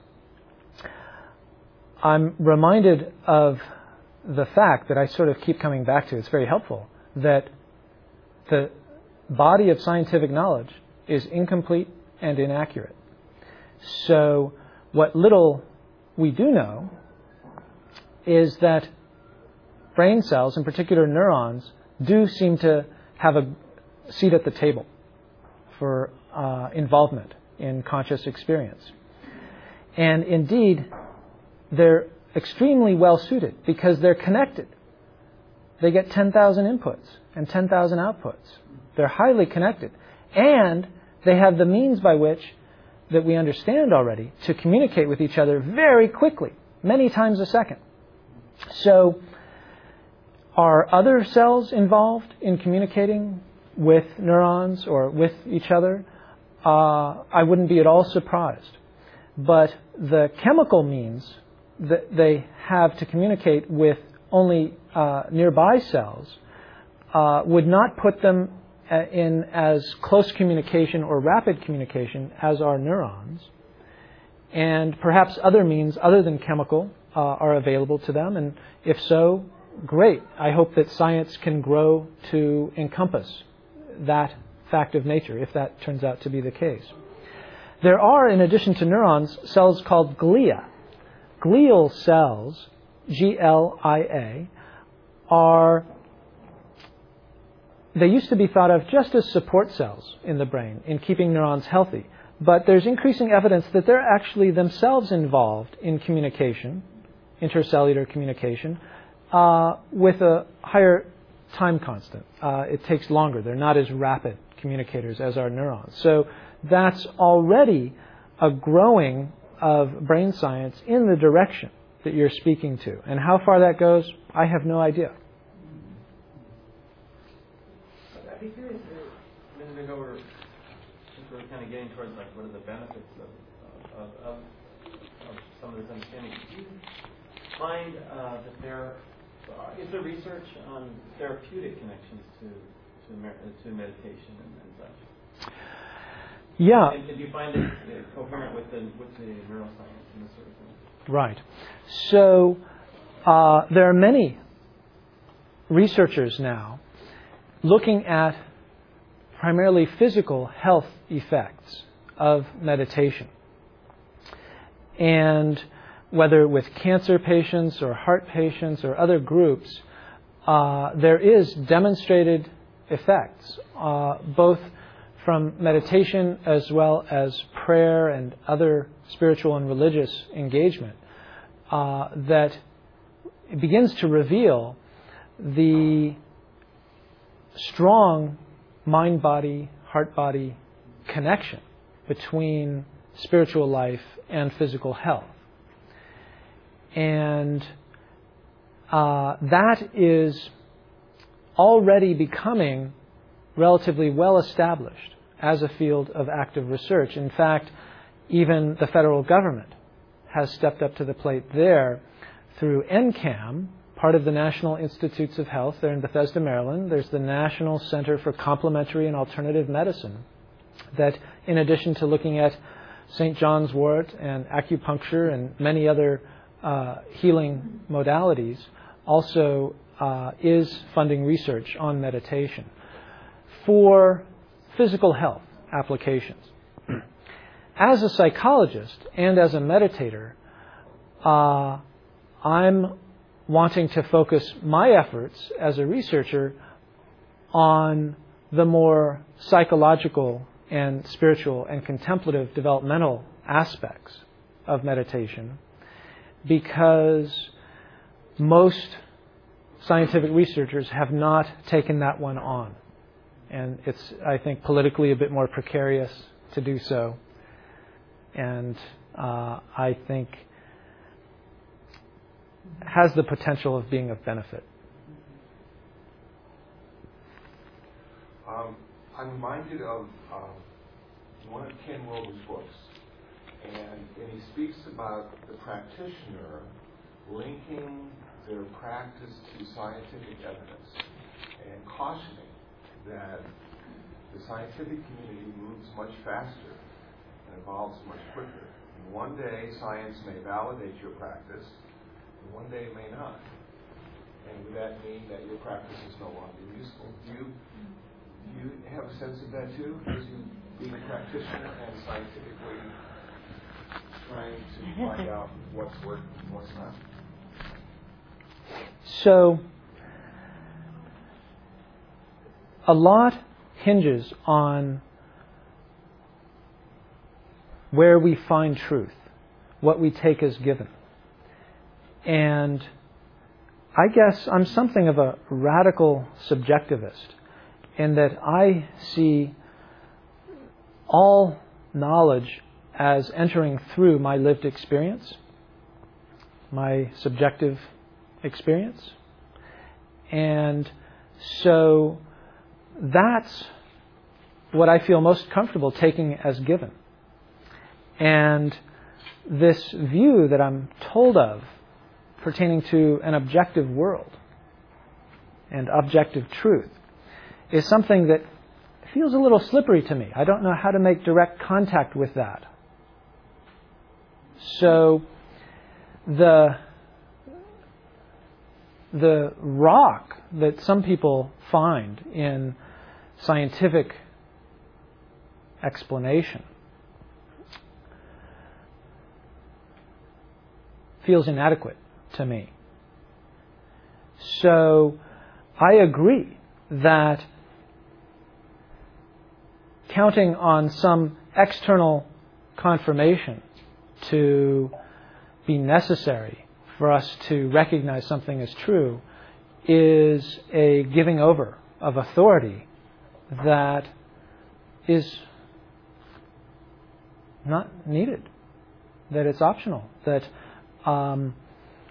I'm reminded of the fact that I sort of keep coming back to, it's very helpful, that the body of scientific knowledge is incomplete and inaccurate. So what little we do know is that brain cells, in particular neurons, do seem to have a seat at the table for uh, involvement in conscious experience. And indeed, they're extremely well suited because they're connected. They get ten thousand inputs and ten thousand outputs. They're highly connected. And they have the means by which, that we understand already, to communicate with each other very quickly, many times a second. So, are other cells involved in communicating with neurons or with each other? Uh, I wouldn't be at all surprised. But the chemical means that they have to communicate with only uh, nearby cells uh, would not put them in as close communication or rapid communication as are neurons. And perhaps other means other than chemical uh, are available to them. And if so, great. I hope that science can grow to encompass that fact of nature, if that turns out to be the case. There are, in addition to neurons, cells called glia. Glial cells, G L I A, are, they used to be thought of just as support cells in the brain in keeping neurons healthy. But there's increasing evidence that they're actually themselves involved in communication, intercellular communication, uh, with a higher time constant. Uh, it takes longer. They're not as rapid communicators as our neurons. So that's already a growing of brain science in the direction that you're speaking to. And how far that goes, I have no idea. I'd be curious to, a minute ago, we're, since we're kind of getting towards like what are the benefits of, of, of, of some of this understanding. Do you find uh, that there uh, is there research on therapeutic connections to to, mer- to meditation and, and such? Yeah. And, and do you find it uh, coherent with the with the neuroscience and this sort of thing? Right. So uh, there are many researchers now looking at primarily physical health effects of meditation. And whether with cancer patients or heart patients or other groups, uh, there is demonstrated effects, uh, both from meditation as well as prayer and other spiritual and religious engagement, uh, that it begins to reveal the strong mind-body, heart-body connection between spiritual life and physical health. And uh, that is already becoming relatively well established as a field of active research. In fact, even the federal government has stepped up to the plate there through N CAM, part of the National Institutes of Health there in Bethesda, Maryland. There's the National Center for Complementary and Alternative Medicine that, in addition to looking at Saint John's wort and acupuncture and many other uh, healing modalities, also uh, is funding research on meditation for physical health applications. As a psychologist and as a meditator, uh, I'm wanting to focus my efforts as a researcher on the more psychological and spiritual and contemplative developmental aspects of meditation, because most scientific researchers have not taken that one on. And it's, I think, politically a bit more precarious to do so. And uh, I think has the potential of being of benefit. Um, I'm reminded of um, one of Ken Wilber's books, and, and he speaks about the practitioner linking their practice to scientific evidence and cautioning that the scientific community moves much faster and evolves much quicker. And one day science may validate your practice, and one day it may not. And would that mean that your practice is no longer useful? Do you, do you have a sense of that too, as you being a practitioner and scientifically trying to find out what's working and what's not? So, a lot hinges on where we find truth, what we take as given. And I guess I'm something of a radical subjectivist in that I see all knowledge as entering through my lived experience, my subjective experience. And so that's what I feel most comfortable taking as given. And this view that I'm told of pertaining to an objective world and objective truth is something that feels a little slippery to me. I don't know how to make direct contact with that. So the the rock that some people find in scientific explanation feels inadequate to me. So I agree that counting on some external confirmation to be necessary for us to recognize something as true is a giving over of authority that is not needed, that it's optional, that um,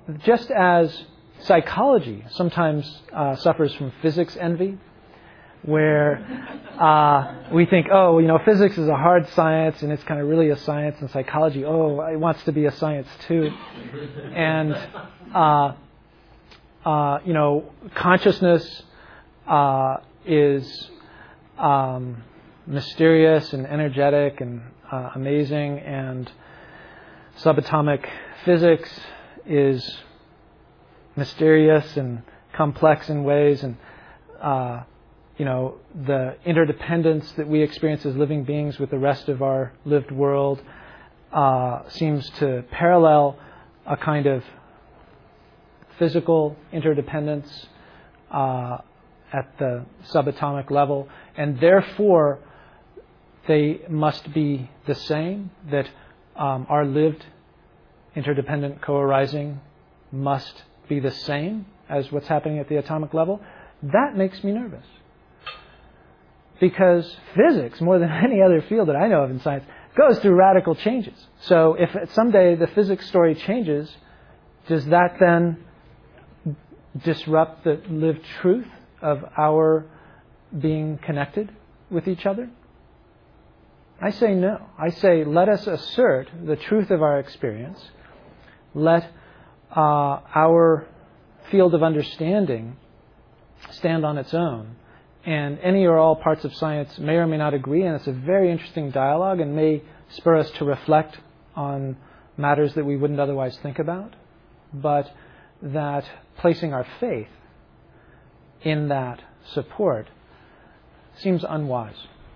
just as psychology sometimes uh, suffers from physics envy, where uh, we think, oh, you know, physics is a hard science and it's kind of really a science, and psychology, oh, it wants to be a science too. And, uh, uh, you know, consciousness uh, is um, mysterious and energetic and uh, amazing, and subatomic physics is mysterious and complex in ways, and uh, you know, the interdependence that we experience as living beings with the rest of our lived world uh, seems to parallel a kind of physical interdependence uh, at the subatomic level, and therefore they must be the same, that um, our lived interdependent co-arising must be the same as what's happening at the atomic level. That makes me nervous. Because physics, more than any other field that I know of in science, goes through radical changes. So if someday the physics story changes, does that then disrupt the lived truth of our being connected with each other? I say no. I say let us assert the truth of our experience. Let uh, our field of understanding stand on its own. And any or all parts of science may or may not agree, and it's a very interesting dialogue and may spur us to reflect on matters that we wouldn't otherwise think about. But that placing our faith in that support seems unwise.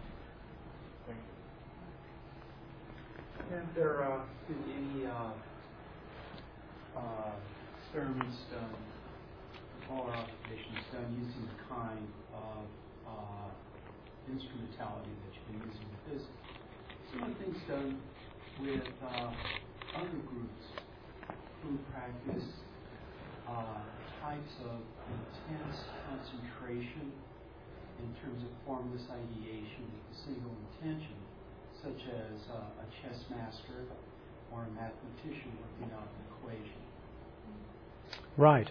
Have there uh, been any uh, uh, experiments done, or observations done using the kind of uh, instrumentality that you've been using in physics? Some of the things done with uh, other groups who practice uh, types of intense concentration in terms of formless ideation with a single intention, such as uh, a chess master or a mathematician working out an equation. Right.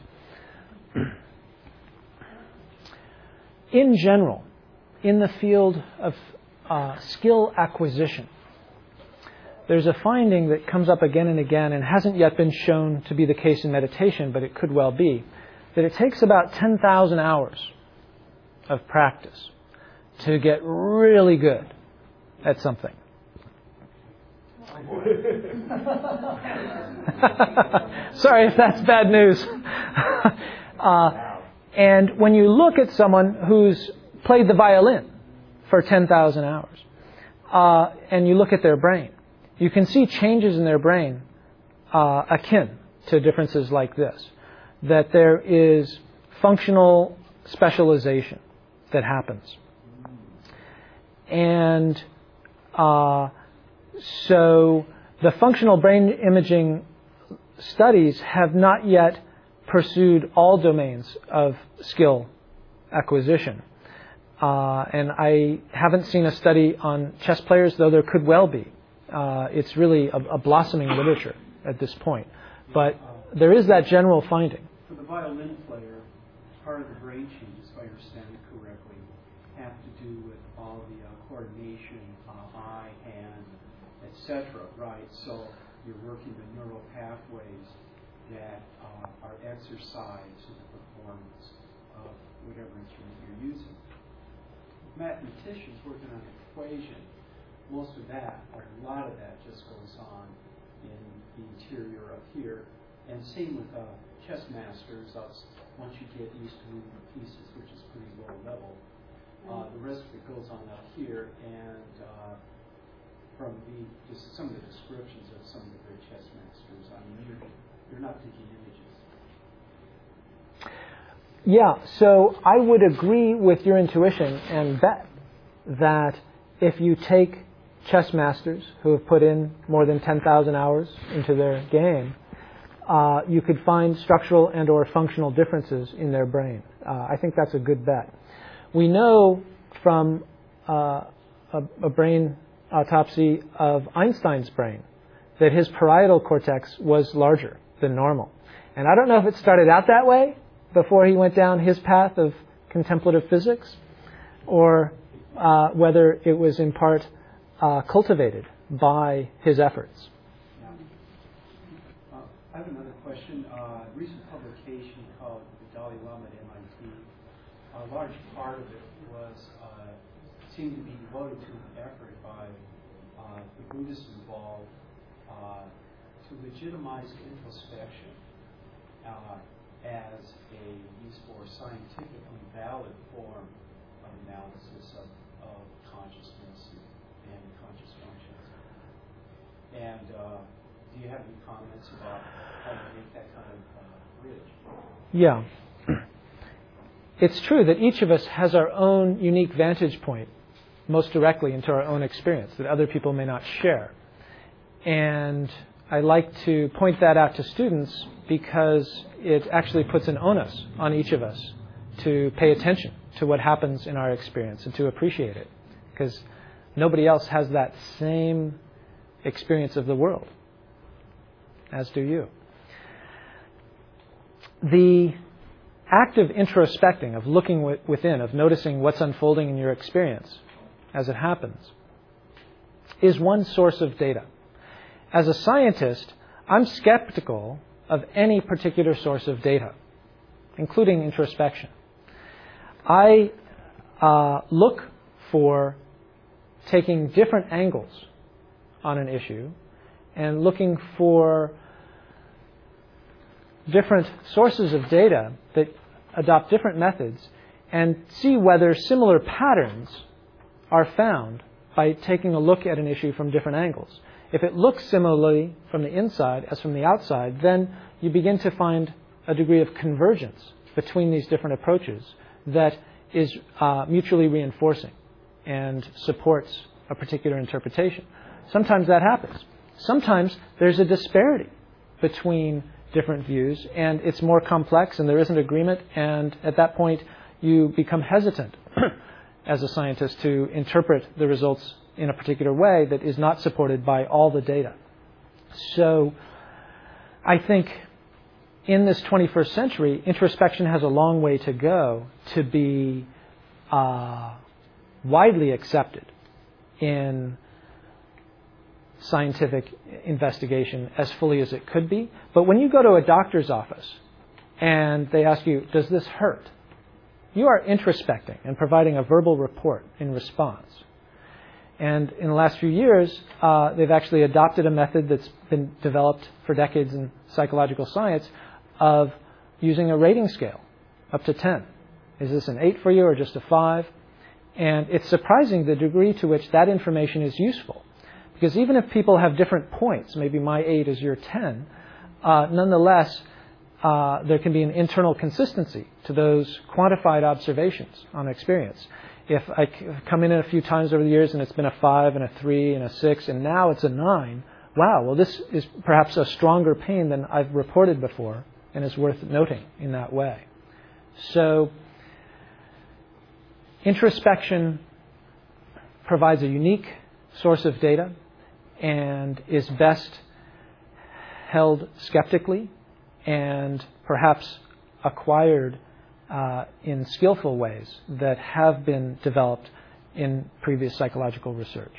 In general, in the field of uh, skill acquisition, there's a finding that comes up again and again and hasn't yet been shown to be the case in meditation, but it could well be, that it takes about ten thousand hours of practice to get really good at something. Sorry if that's bad news. uh, and when you look at someone who's played the violin for ten thousand hours, uh, and you look at their brain, you can see changes in their brain uh, akin to differences like this. That there is functional specialization that happens. And uh, so the functional brain imaging studies have not yet pursued all domains of skill acquisition. Uh, and I haven't seen a study on chess players, though there could well be. Uh, it's really a, a blossoming literature at this point. But there is that general finding. For the violin player, part of the brain changes, if I understand it correctly, have to do with all the uh, coordination, uh, eye, hand, et cetera. Right? So you're working the neural pathways that uh, are exercised in the performance of whatever instrument you're using. Mathematicians working on an equation, most of that, or a lot of that, just goes on in the interior up here. And same with uh, chess masters. Once you get used to moving the pieces, which is pretty low level, uh, the rest of it goes on up here. And uh, from the just some of the descriptions of some of the great chess masters, I mean, you're, you're not taking images. Yeah, so I would agree with your intuition and bet that if you take chess masters who have put in more than ten thousand hours into their game, uh, you could find structural and or functional differences in their brain. Uh, I think that's a good bet. We know from uh, a, a brain autopsy of Einstein's brain that his parietal cortex was larger than normal. And I don't know if it started out that way before he went down his path of contemplative physics, or uh, whether it was in part uh, cultivated by his efforts. Yeah. Uh, I have another question. Uh, a recent publication called The Dalai Lama at M I T, a large part of it was uh, seemed to be devoted to an effort by uh, the Buddhists involved uh, to legitimize introspection uh, as a useful or scientifically valid form of analysis of, of consciousness and, and conscious functions. And uh, do you have any comments about how to make that kind of uh, bridge? Yeah. It's true that each of us has our own unique vantage point most directly into our own experience that other people may not share. And I like to point that out to students because it actually puts an onus on each of us to pay attention to what happens in our experience and to appreciate it, because nobody else has that same experience of the world, as do you. The act of introspecting, of looking within, of noticing what's unfolding in your experience as it happens, is one source of data. As a scientist, I'm skeptical of any particular source of data, including introspection. I uh, look for taking different angles on an issue and looking for different sources of data that adopt different methods and see whether similar patterns are found by taking a look at an issue from different angles. If it looks similarly from the inside as from the outside, then you begin to find a degree of convergence between these different approaches that is uh, mutually reinforcing and supports a particular interpretation. Sometimes that happens. Sometimes there's a disparity between different views, and it's more complex, and there isn't agreement, and at that point you become hesitant as a scientist to interpret the results in a particular way that is not supported by all the data. So I think in this twenty-first century, introspection has a long way to go to be uh, widely accepted in scientific investigation as fully as it could be. But when you go to a doctor's office and they ask you, does this hurt? You are introspecting and providing a verbal report in response. And in the last few years, uh, they've actually adopted a method that's been developed for decades in psychological science of using a rating scale up to ten. Is this an eight for you or just a five? And it's surprising the degree to which that information is useful. Because even if people have different points, maybe my eight is your ten, uh, nonetheless, uh, there can be an internal consistency to those quantified observations on experience. If I come in a few times over the years and it's been a five and a three and a six and now it's a nine, wow, well this is perhaps a stronger pain than I've reported before and is worth noting in that way. So introspection provides a unique source of data and is best held skeptically and perhaps acquired uh, in skillful ways that have been developed in previous psychological research.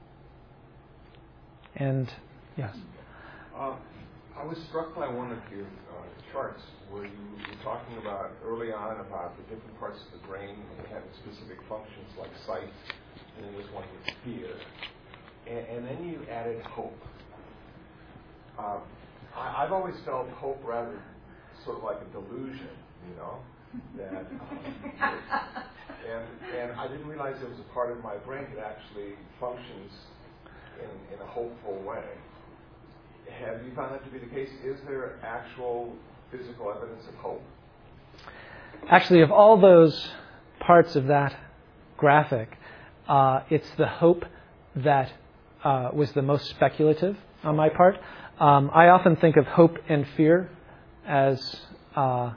And, yes? Uh, I was struck by one of your uh, charts where you were talking about early on about the different parts of the brain that have specific functions like sight, and then there's one with fear. And, and then you added hope. Uh, I, I've always felt hope rather sort of like a delusion, you know, that, um, and and I didn't realize there was a part of my brain that actually functions in, in a hopeful way. Have you found that to be the case? Is there actual physical evidence of hope? Actually, of all those parts of that graphic, uh, it's the hope that uh, was the most speculative on my part. Um, I often think of hope and fear as uh,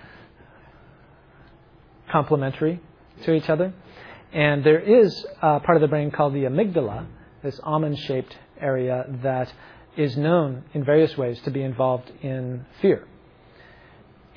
complementary to each other. And there is a part of the brain called the amygdala, this almond-shaped area that is known in various ways to be involved in fear.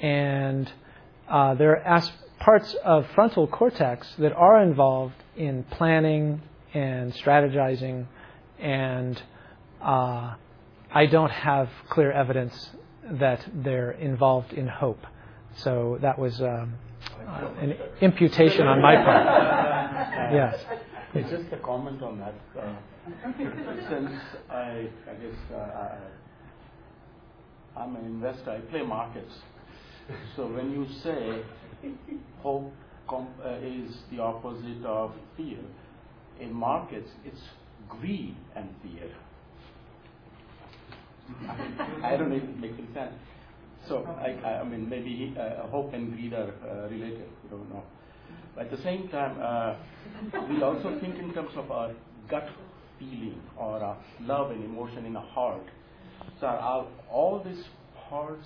And uh, there are as- parts of frontal cortex that are involved in planning and strategizing, and uh, I don't have clear evidence that they're involved in hope. So that was um, uh, an imputation on my part. Yes. It's just a comment on that. Uh, since I, I guess uh, I, I'm an investor, I play markets. So when you say hope comp- uh, is the opposite of fear, in markets it's greed and fear. I don't know if it makes any sense. So I, I mean, maybe uh, hope and greed are uh, related. We don't know. But at the same time, uh, we also think in terms of our gut feeling or our love and emotion in our heart. So are all these parts,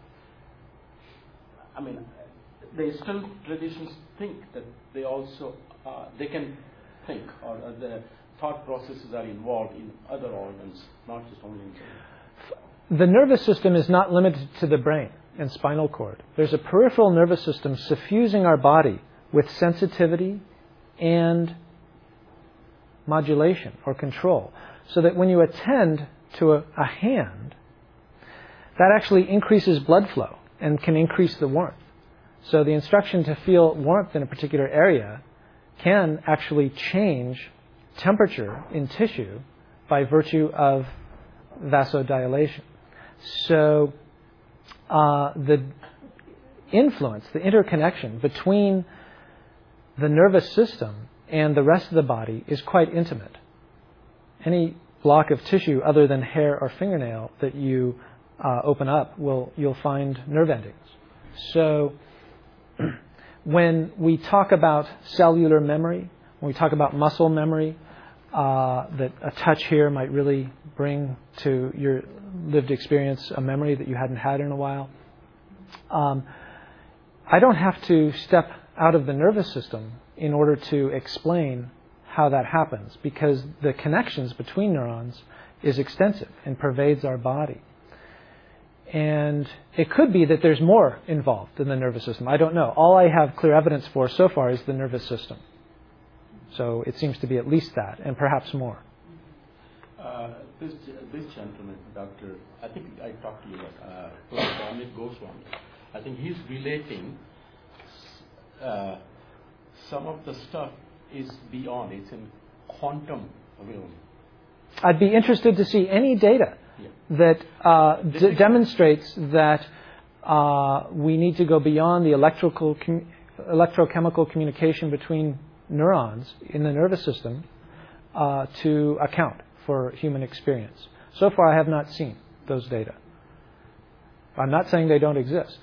I mean, they still traditions think that they also uh, they can think, or uh, the thought processes are involved in other organs, not just only in the brain. The nervous system is not limited to the brain and spinal cord. There's a peripheral nervous system suffusing our body with sensitivity and modulation or control, so that when you attend to a, a hand, that actually increases blood flow and can increase the warmth. So the instruction to feel warmth in a particular area can actually change temperature in tissue by virtue of vasodilation. So uh, the influence, the interconnection between the nervous system and the rest of the body is quite intimate. Any block of tissue other than hair or fingernail that you uh, open up, will you'll find nerve endings. So when we talk about cellular memory, when we talk about muscle memory, uh, that a touch here might really bring to your lived experience a memory that you hadn't had in a while. Um, I don't have to step out of the nervous system in order to explain how that happens, because the connections between neurons is extensive and pervades our body. And it could be that there's more involved in the nervous system. I don't know. All I have clear evidence for so far is the nervous system. So it seems to be at least that, and perhaps more. Uh, this this gentleman, Doctor, I think I talked to you about uh, Professor Amit Goswami. I think he's relating uh, some of the stuff is beyond. It's in quantum realm. I'd be interested to see any data yeah. that uh, d- demonstrates that uh, we need to go beyond the electrical com- electrochemical communication between neurons in the nervous system uh, to account for human experience. So far, I have not seen those data. I'm not saying they don't exist.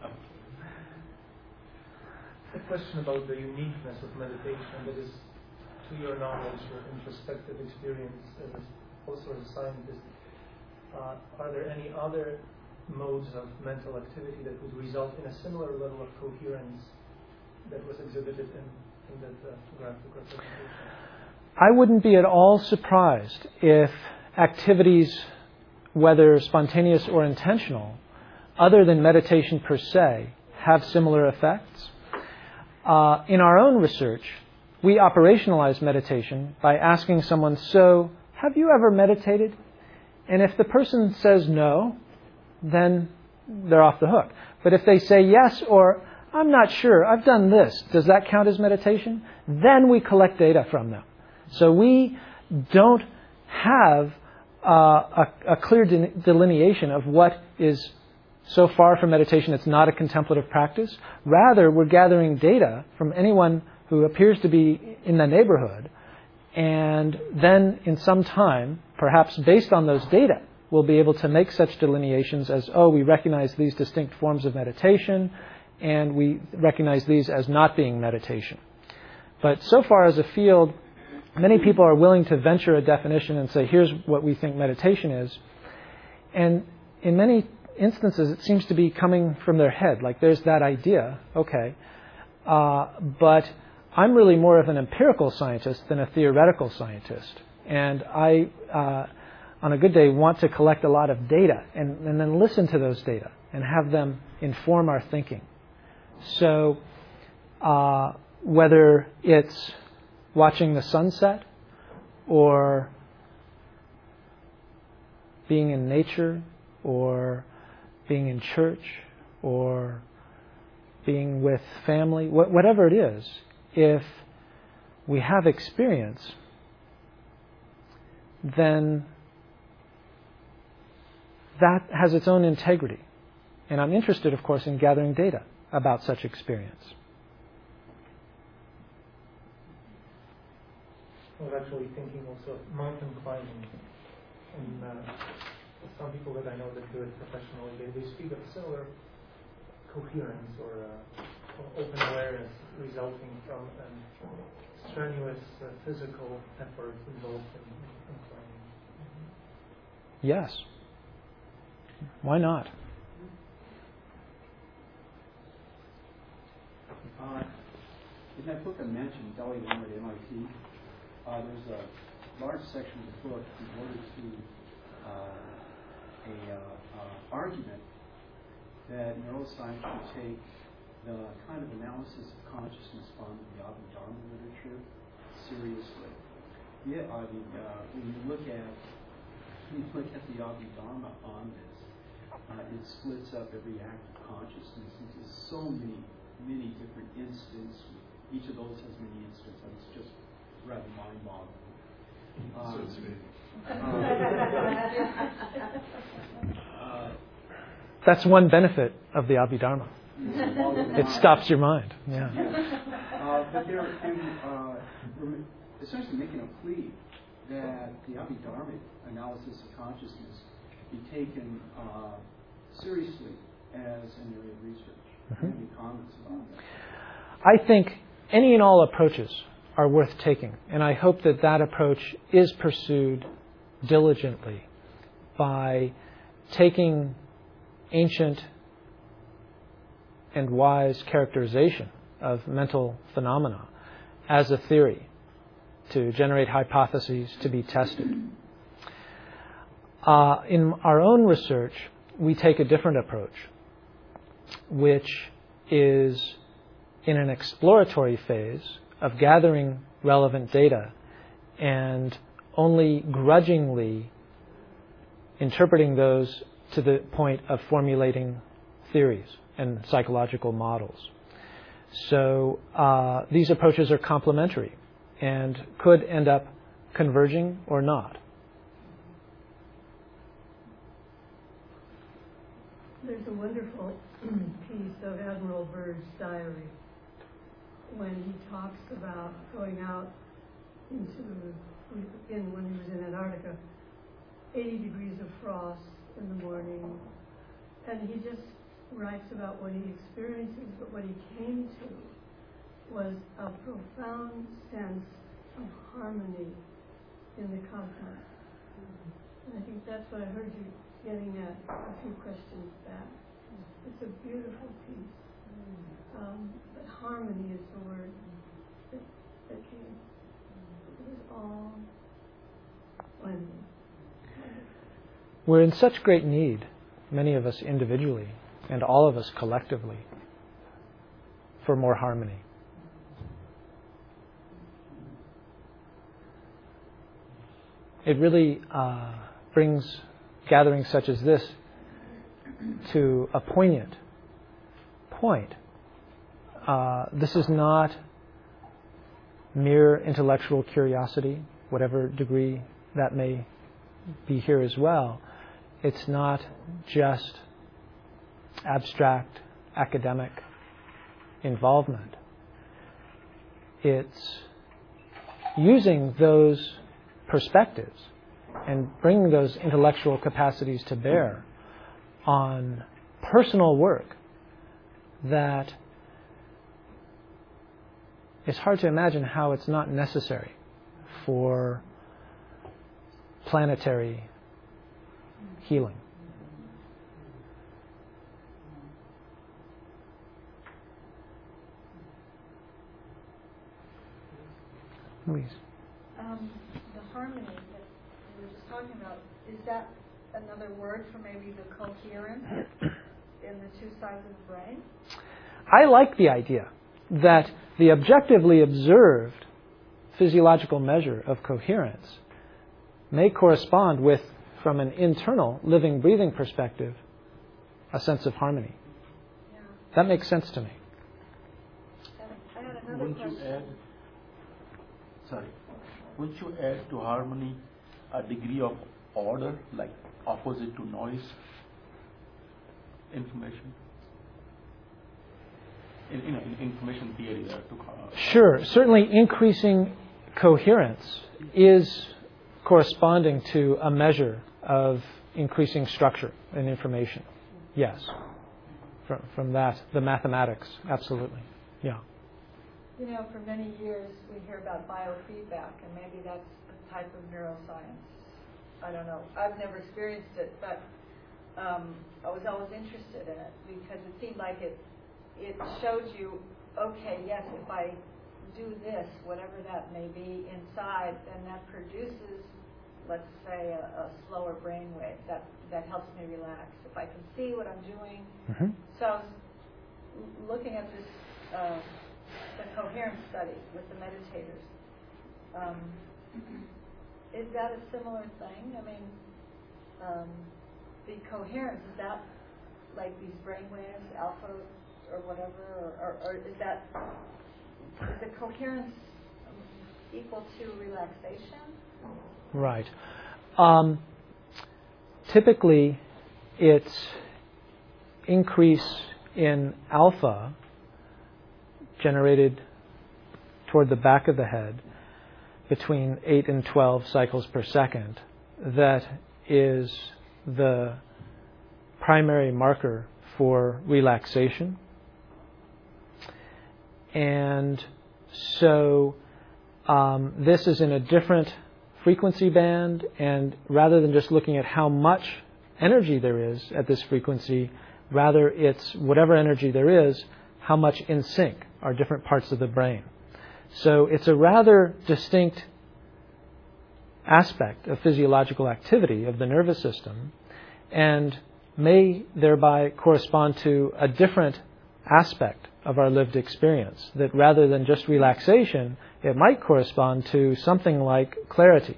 A question about the uniqueness of meditation, that is, to your knowledge or introspective experience as a, also as a scientist, uh, are there any other modes of mental activity that would result in a similar level of coherence that was exhibited in, in that uh, graphic representation? I wouldn't be at all surprised if activities, whether spontaneous or intentional, other than meditation per se, have similar effects. Uh, in our own research, we operationalize meditation by asking someone, so, have you ever meditated? And if the person says no, then they're off the hook. But if they say yes, or I'm not sure, I've done this, does that count as meditation? Then we collect data from them. So we don't have uh, a, a clear de- delineation of what is so far from meditation it's not a contemplative practice. Rather, we're gathering data from anyone who appears to be in the neighborhood, and then in some time, perhaps based on those data, we'll be able to make such delineations as, oh, we recognize these distinct forms of meditation, and we recognize these as not being meditation. But so far as a field, many people are willing to venture a definition and say, here's what we think meditation is. And in many instances, it seems to be coming from their head. Like, there's that idea, okay. Uh, but I'm really more of an empirical scientist than a theoretical scientist. And I, uh, on a good day, want to collect a lot of data and, and then listen to those data and have them inform our thinking. So uh, whether it's watching the sunset or being in nature or being in church or being with family, wh- whatever it is, if we have experience, then that has its own integrity. And I'm interested, of course, in gathering data about such experience. I was actually thinking also of mountain climbing. And uh, some people that I know that do it professionally, they, they speak of similar coherence or uh, open awareness resulting from a strenuous uh, physical effort involved in, in climbing. Mm-hmm. Yes. Why not? Uh, in that book I mentioned, Dalai Lama at M I T, uh, there's a large section of the book devoted to uh, a uh, uh, argument that neuroscience should take the kind of analysis of consciousness found in the Abhidharma literature seriously. Yeah, I mean, uh, when you look at when you look at the Abhidharma on this, uh, it splits up every act of consciousness into so many, many different instances. Each of those has many instances, and it's just rather mind-boggling. Um, uh, That's one benefit of the Abhidharma. It stops your mind. Yeah. Uh, but they're, they're uh, essentially making a plea that the Abhidharmic analysis of consciousness be taken uh, seriously as an area of research. Mm-hmm. Any comments about that? I think any and all approaches are worth taking, and I hope that that approach is pursued diligently by taking ancient and wise characterization of mental phenomena as a theory to generate hypotheses to be tested. Uh, in our own research, we take a different approach, which is in an exploratory phase of gathering relevant data and only grudgingly interpreting those to the point of formulating theories and psychological models. So uh, these approaches are complementary and could end up converging or not. There's a wonderful piece of Admiral Byrd's diary when he talks about going out into, in, when he was in Antarctica, eighty degrees of frost in the morning, and he just writes about what he experiences, but what he came to was a profound sense of harmony in the cosmos. Mm-hmm. And I think that's what I heard you getting at a few questions back. Mm-hmm. It's a beautiful piece. Mm-hmm. Um, but harmony is the word that, that came. Mm-hmm. It was all blending. We're in such great need, many of us individually, and all of us collectively, for more harmony. It really uh, brings gatherings such as this to a poignant point. Uh, this is not mere intellectual curiosity, whatever degree that may be here as well. It's not just abstract academic involvement. It's using those perspectives and bringing those intellectual capacities to bear on personal work that it's hard to imagine how it's not necessary for planetary healing. Louise. Um, the harmony that we were just talking about, is that another word for maybe the coherence? in the two sides of the brain? I like the idea that the objectively observed physiological measure of coherence may correspond with, from an internal living, breathing perspective, a sense of harmony. Yeah. That makes sense to me. I had another Wouldn't question. you add, sorry, wouldn't you add to harmony a degree of order, like opposite to noise, information? In, you know, in information theory, there are two. Uh, Sure. Certainly increasing coherence is corresponding to a measure of increasing structure in information. Yes. From, from that, the mathematics, absolutely. Yeah. You know, for many years we hear about biofeedback, and maybe that's a type of neuroscience. I don't know. I've never experienced it, but um, I was always interested in it because it seemed like it it showed you, okay, yes, if I do this, whatever that may be inside, then that produces, let's say, a, a slower brain wave that that helps me relax. If I can see what I'm doing. Mm-hmm. So I was l- looking at this, uh, the coherence study with the meditators. Um, is that a similar thing? I mean, um, the coherence, is that like these brain waves, alpha or whatever, or, or, or is that, is the coherence equal to relaxation? Right. Um, typically, it's increase in alpha generated toward the back of the head between eight and twelve cycles per second that is the primary marker for relaxation. And so um, this is in a different frequency band, and rather than just looking at how much energy there is at this frequency, rather it's whatever energy there is, how much in sync are different parts of the brain. So it's a rather distinct aspect of physiological activity of the nervous system, and may thereby correspond to a different aspect of our lived experience, that rather than just relaxation, it might correspond to something like clarity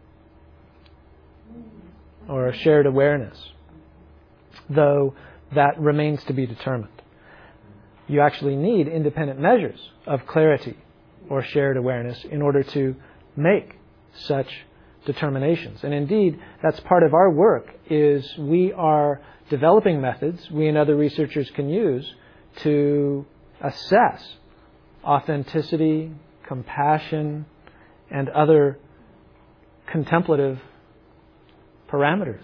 or a shared awareness, though that remains to be determined. You actually need independent measures of clarity or shared awareness in order to make such determinations. And indeed, that's part of our work, is we are developing methods we and other researchers can use to assess authenticity, compassion, and other contemplative parameters.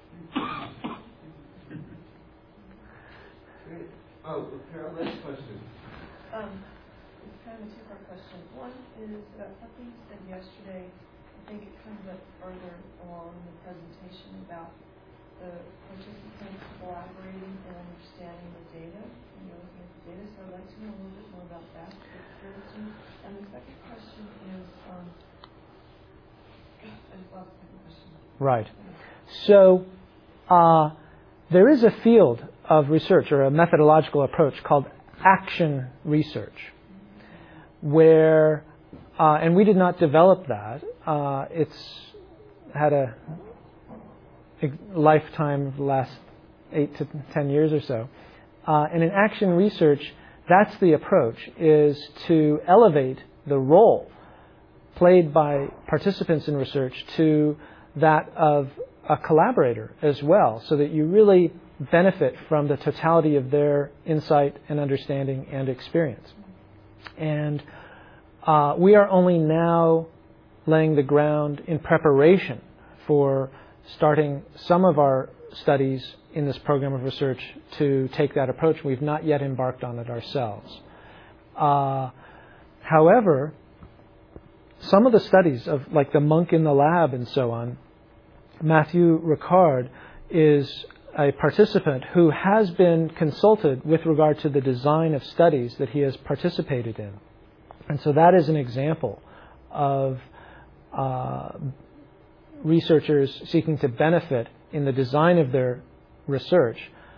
Oh, Carol, last question. Um, it's kind of a two-part question. One is about something you said yesterday. I think it comes up further along in the presentation about the participants collaborating and understanding the data, and you're looking at the data. So I'd like to know a little bit more about that experience. And the second question is, um, I just lost the second question. Right. So uh, there is a field of research, or a methodological approach, called action research, where, uh, and we did not develop that. Uh, it's had a lifetime of the last eight to ten years or so. Uh, and in action research, that's the approach, is to elevate the role played by participants in research to that of a collaborator as well, so that you really benefit from the totality of their insight and understanding and experience. And uh, we are only now laying the ground in preparation for starting some of our studies in this program of research to take that approach. We've not yet embarked on it ourselves. Uh, however, some of the studies of, like the monk in the lab and so on, Matthew Ricard is a participant who has been consulted with regard to the design of studies that he has participated in. And so that is an example of uh, researchers seeking to benefit in the design of their research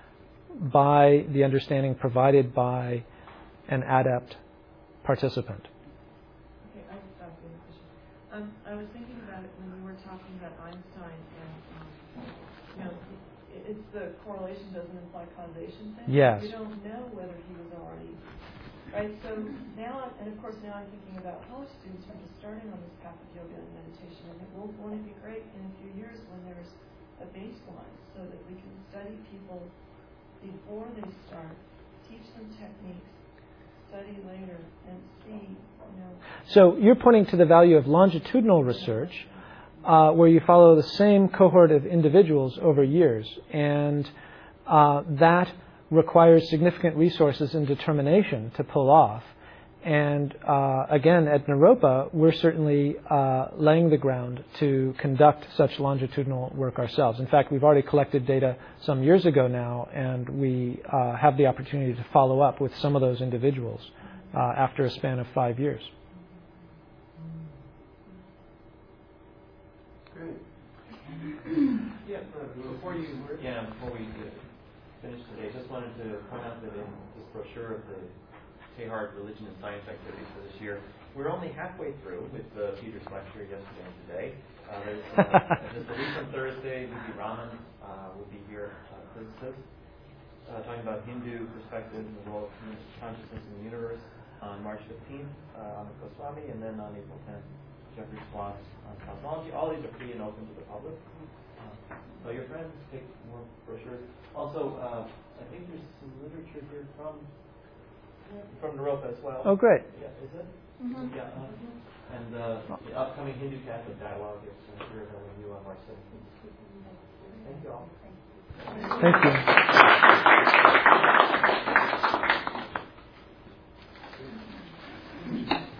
by the understanding provided by an adept participant. Okay, I just asked you a question. Um, I was thinking about it when we were talking about Einstein, and um, you know, it, it's the correlation doesn't imply causation thing. Yes. We don't know whether he was already right. So now, and of course, now I'm thinking about college students who are just starting on this path of yoga and meditation, and it will won't it be great in a few years when there's a baseline, so that we can study people before they start, teach them techniques, study later, and see, you know. So you're pointing to the value of longitudinal research, uh, where you follow the same cohort of individuals over years, and uh, that requires significant resources and determination to pull off. And uh, again, at Naropa, we're certainly uh, laying the ground to conduct such longitudinal work ourselves. In fact, we've already collected data some years ago now, and we uh, have the opportunity to follow up with some of those individuals uh, after a span of five years. Great. Yeah, uh, before you, yeah, before we finish today, just wanted to point out that in this brochure of the Teilhard Religion and Science activities for this year, we're only halfway through with uh, Peter's lecture yesterday and today. Uh, there's uh, just a week from Thursday, Vicky Raman uh, will be here, uh, physicist, uh, talking about Hindu perspective and the role of consciousness in the universe on March fifteenth, uh, Amit Goswami, and then on April tenth, Jeffrey Schwartz on cosmology. All these are free and open to the public. Uh, so your friends, take more brochures. Also, uh, I think there's some literature here from From Naropa as well. Oh, great. Yeah, is it? Mm-hmm. Yeah. Uh, and uh, the upcoming Hindu Catholic Dialogue is uh, here at you on March seventeenth. Thank you all. Thank you.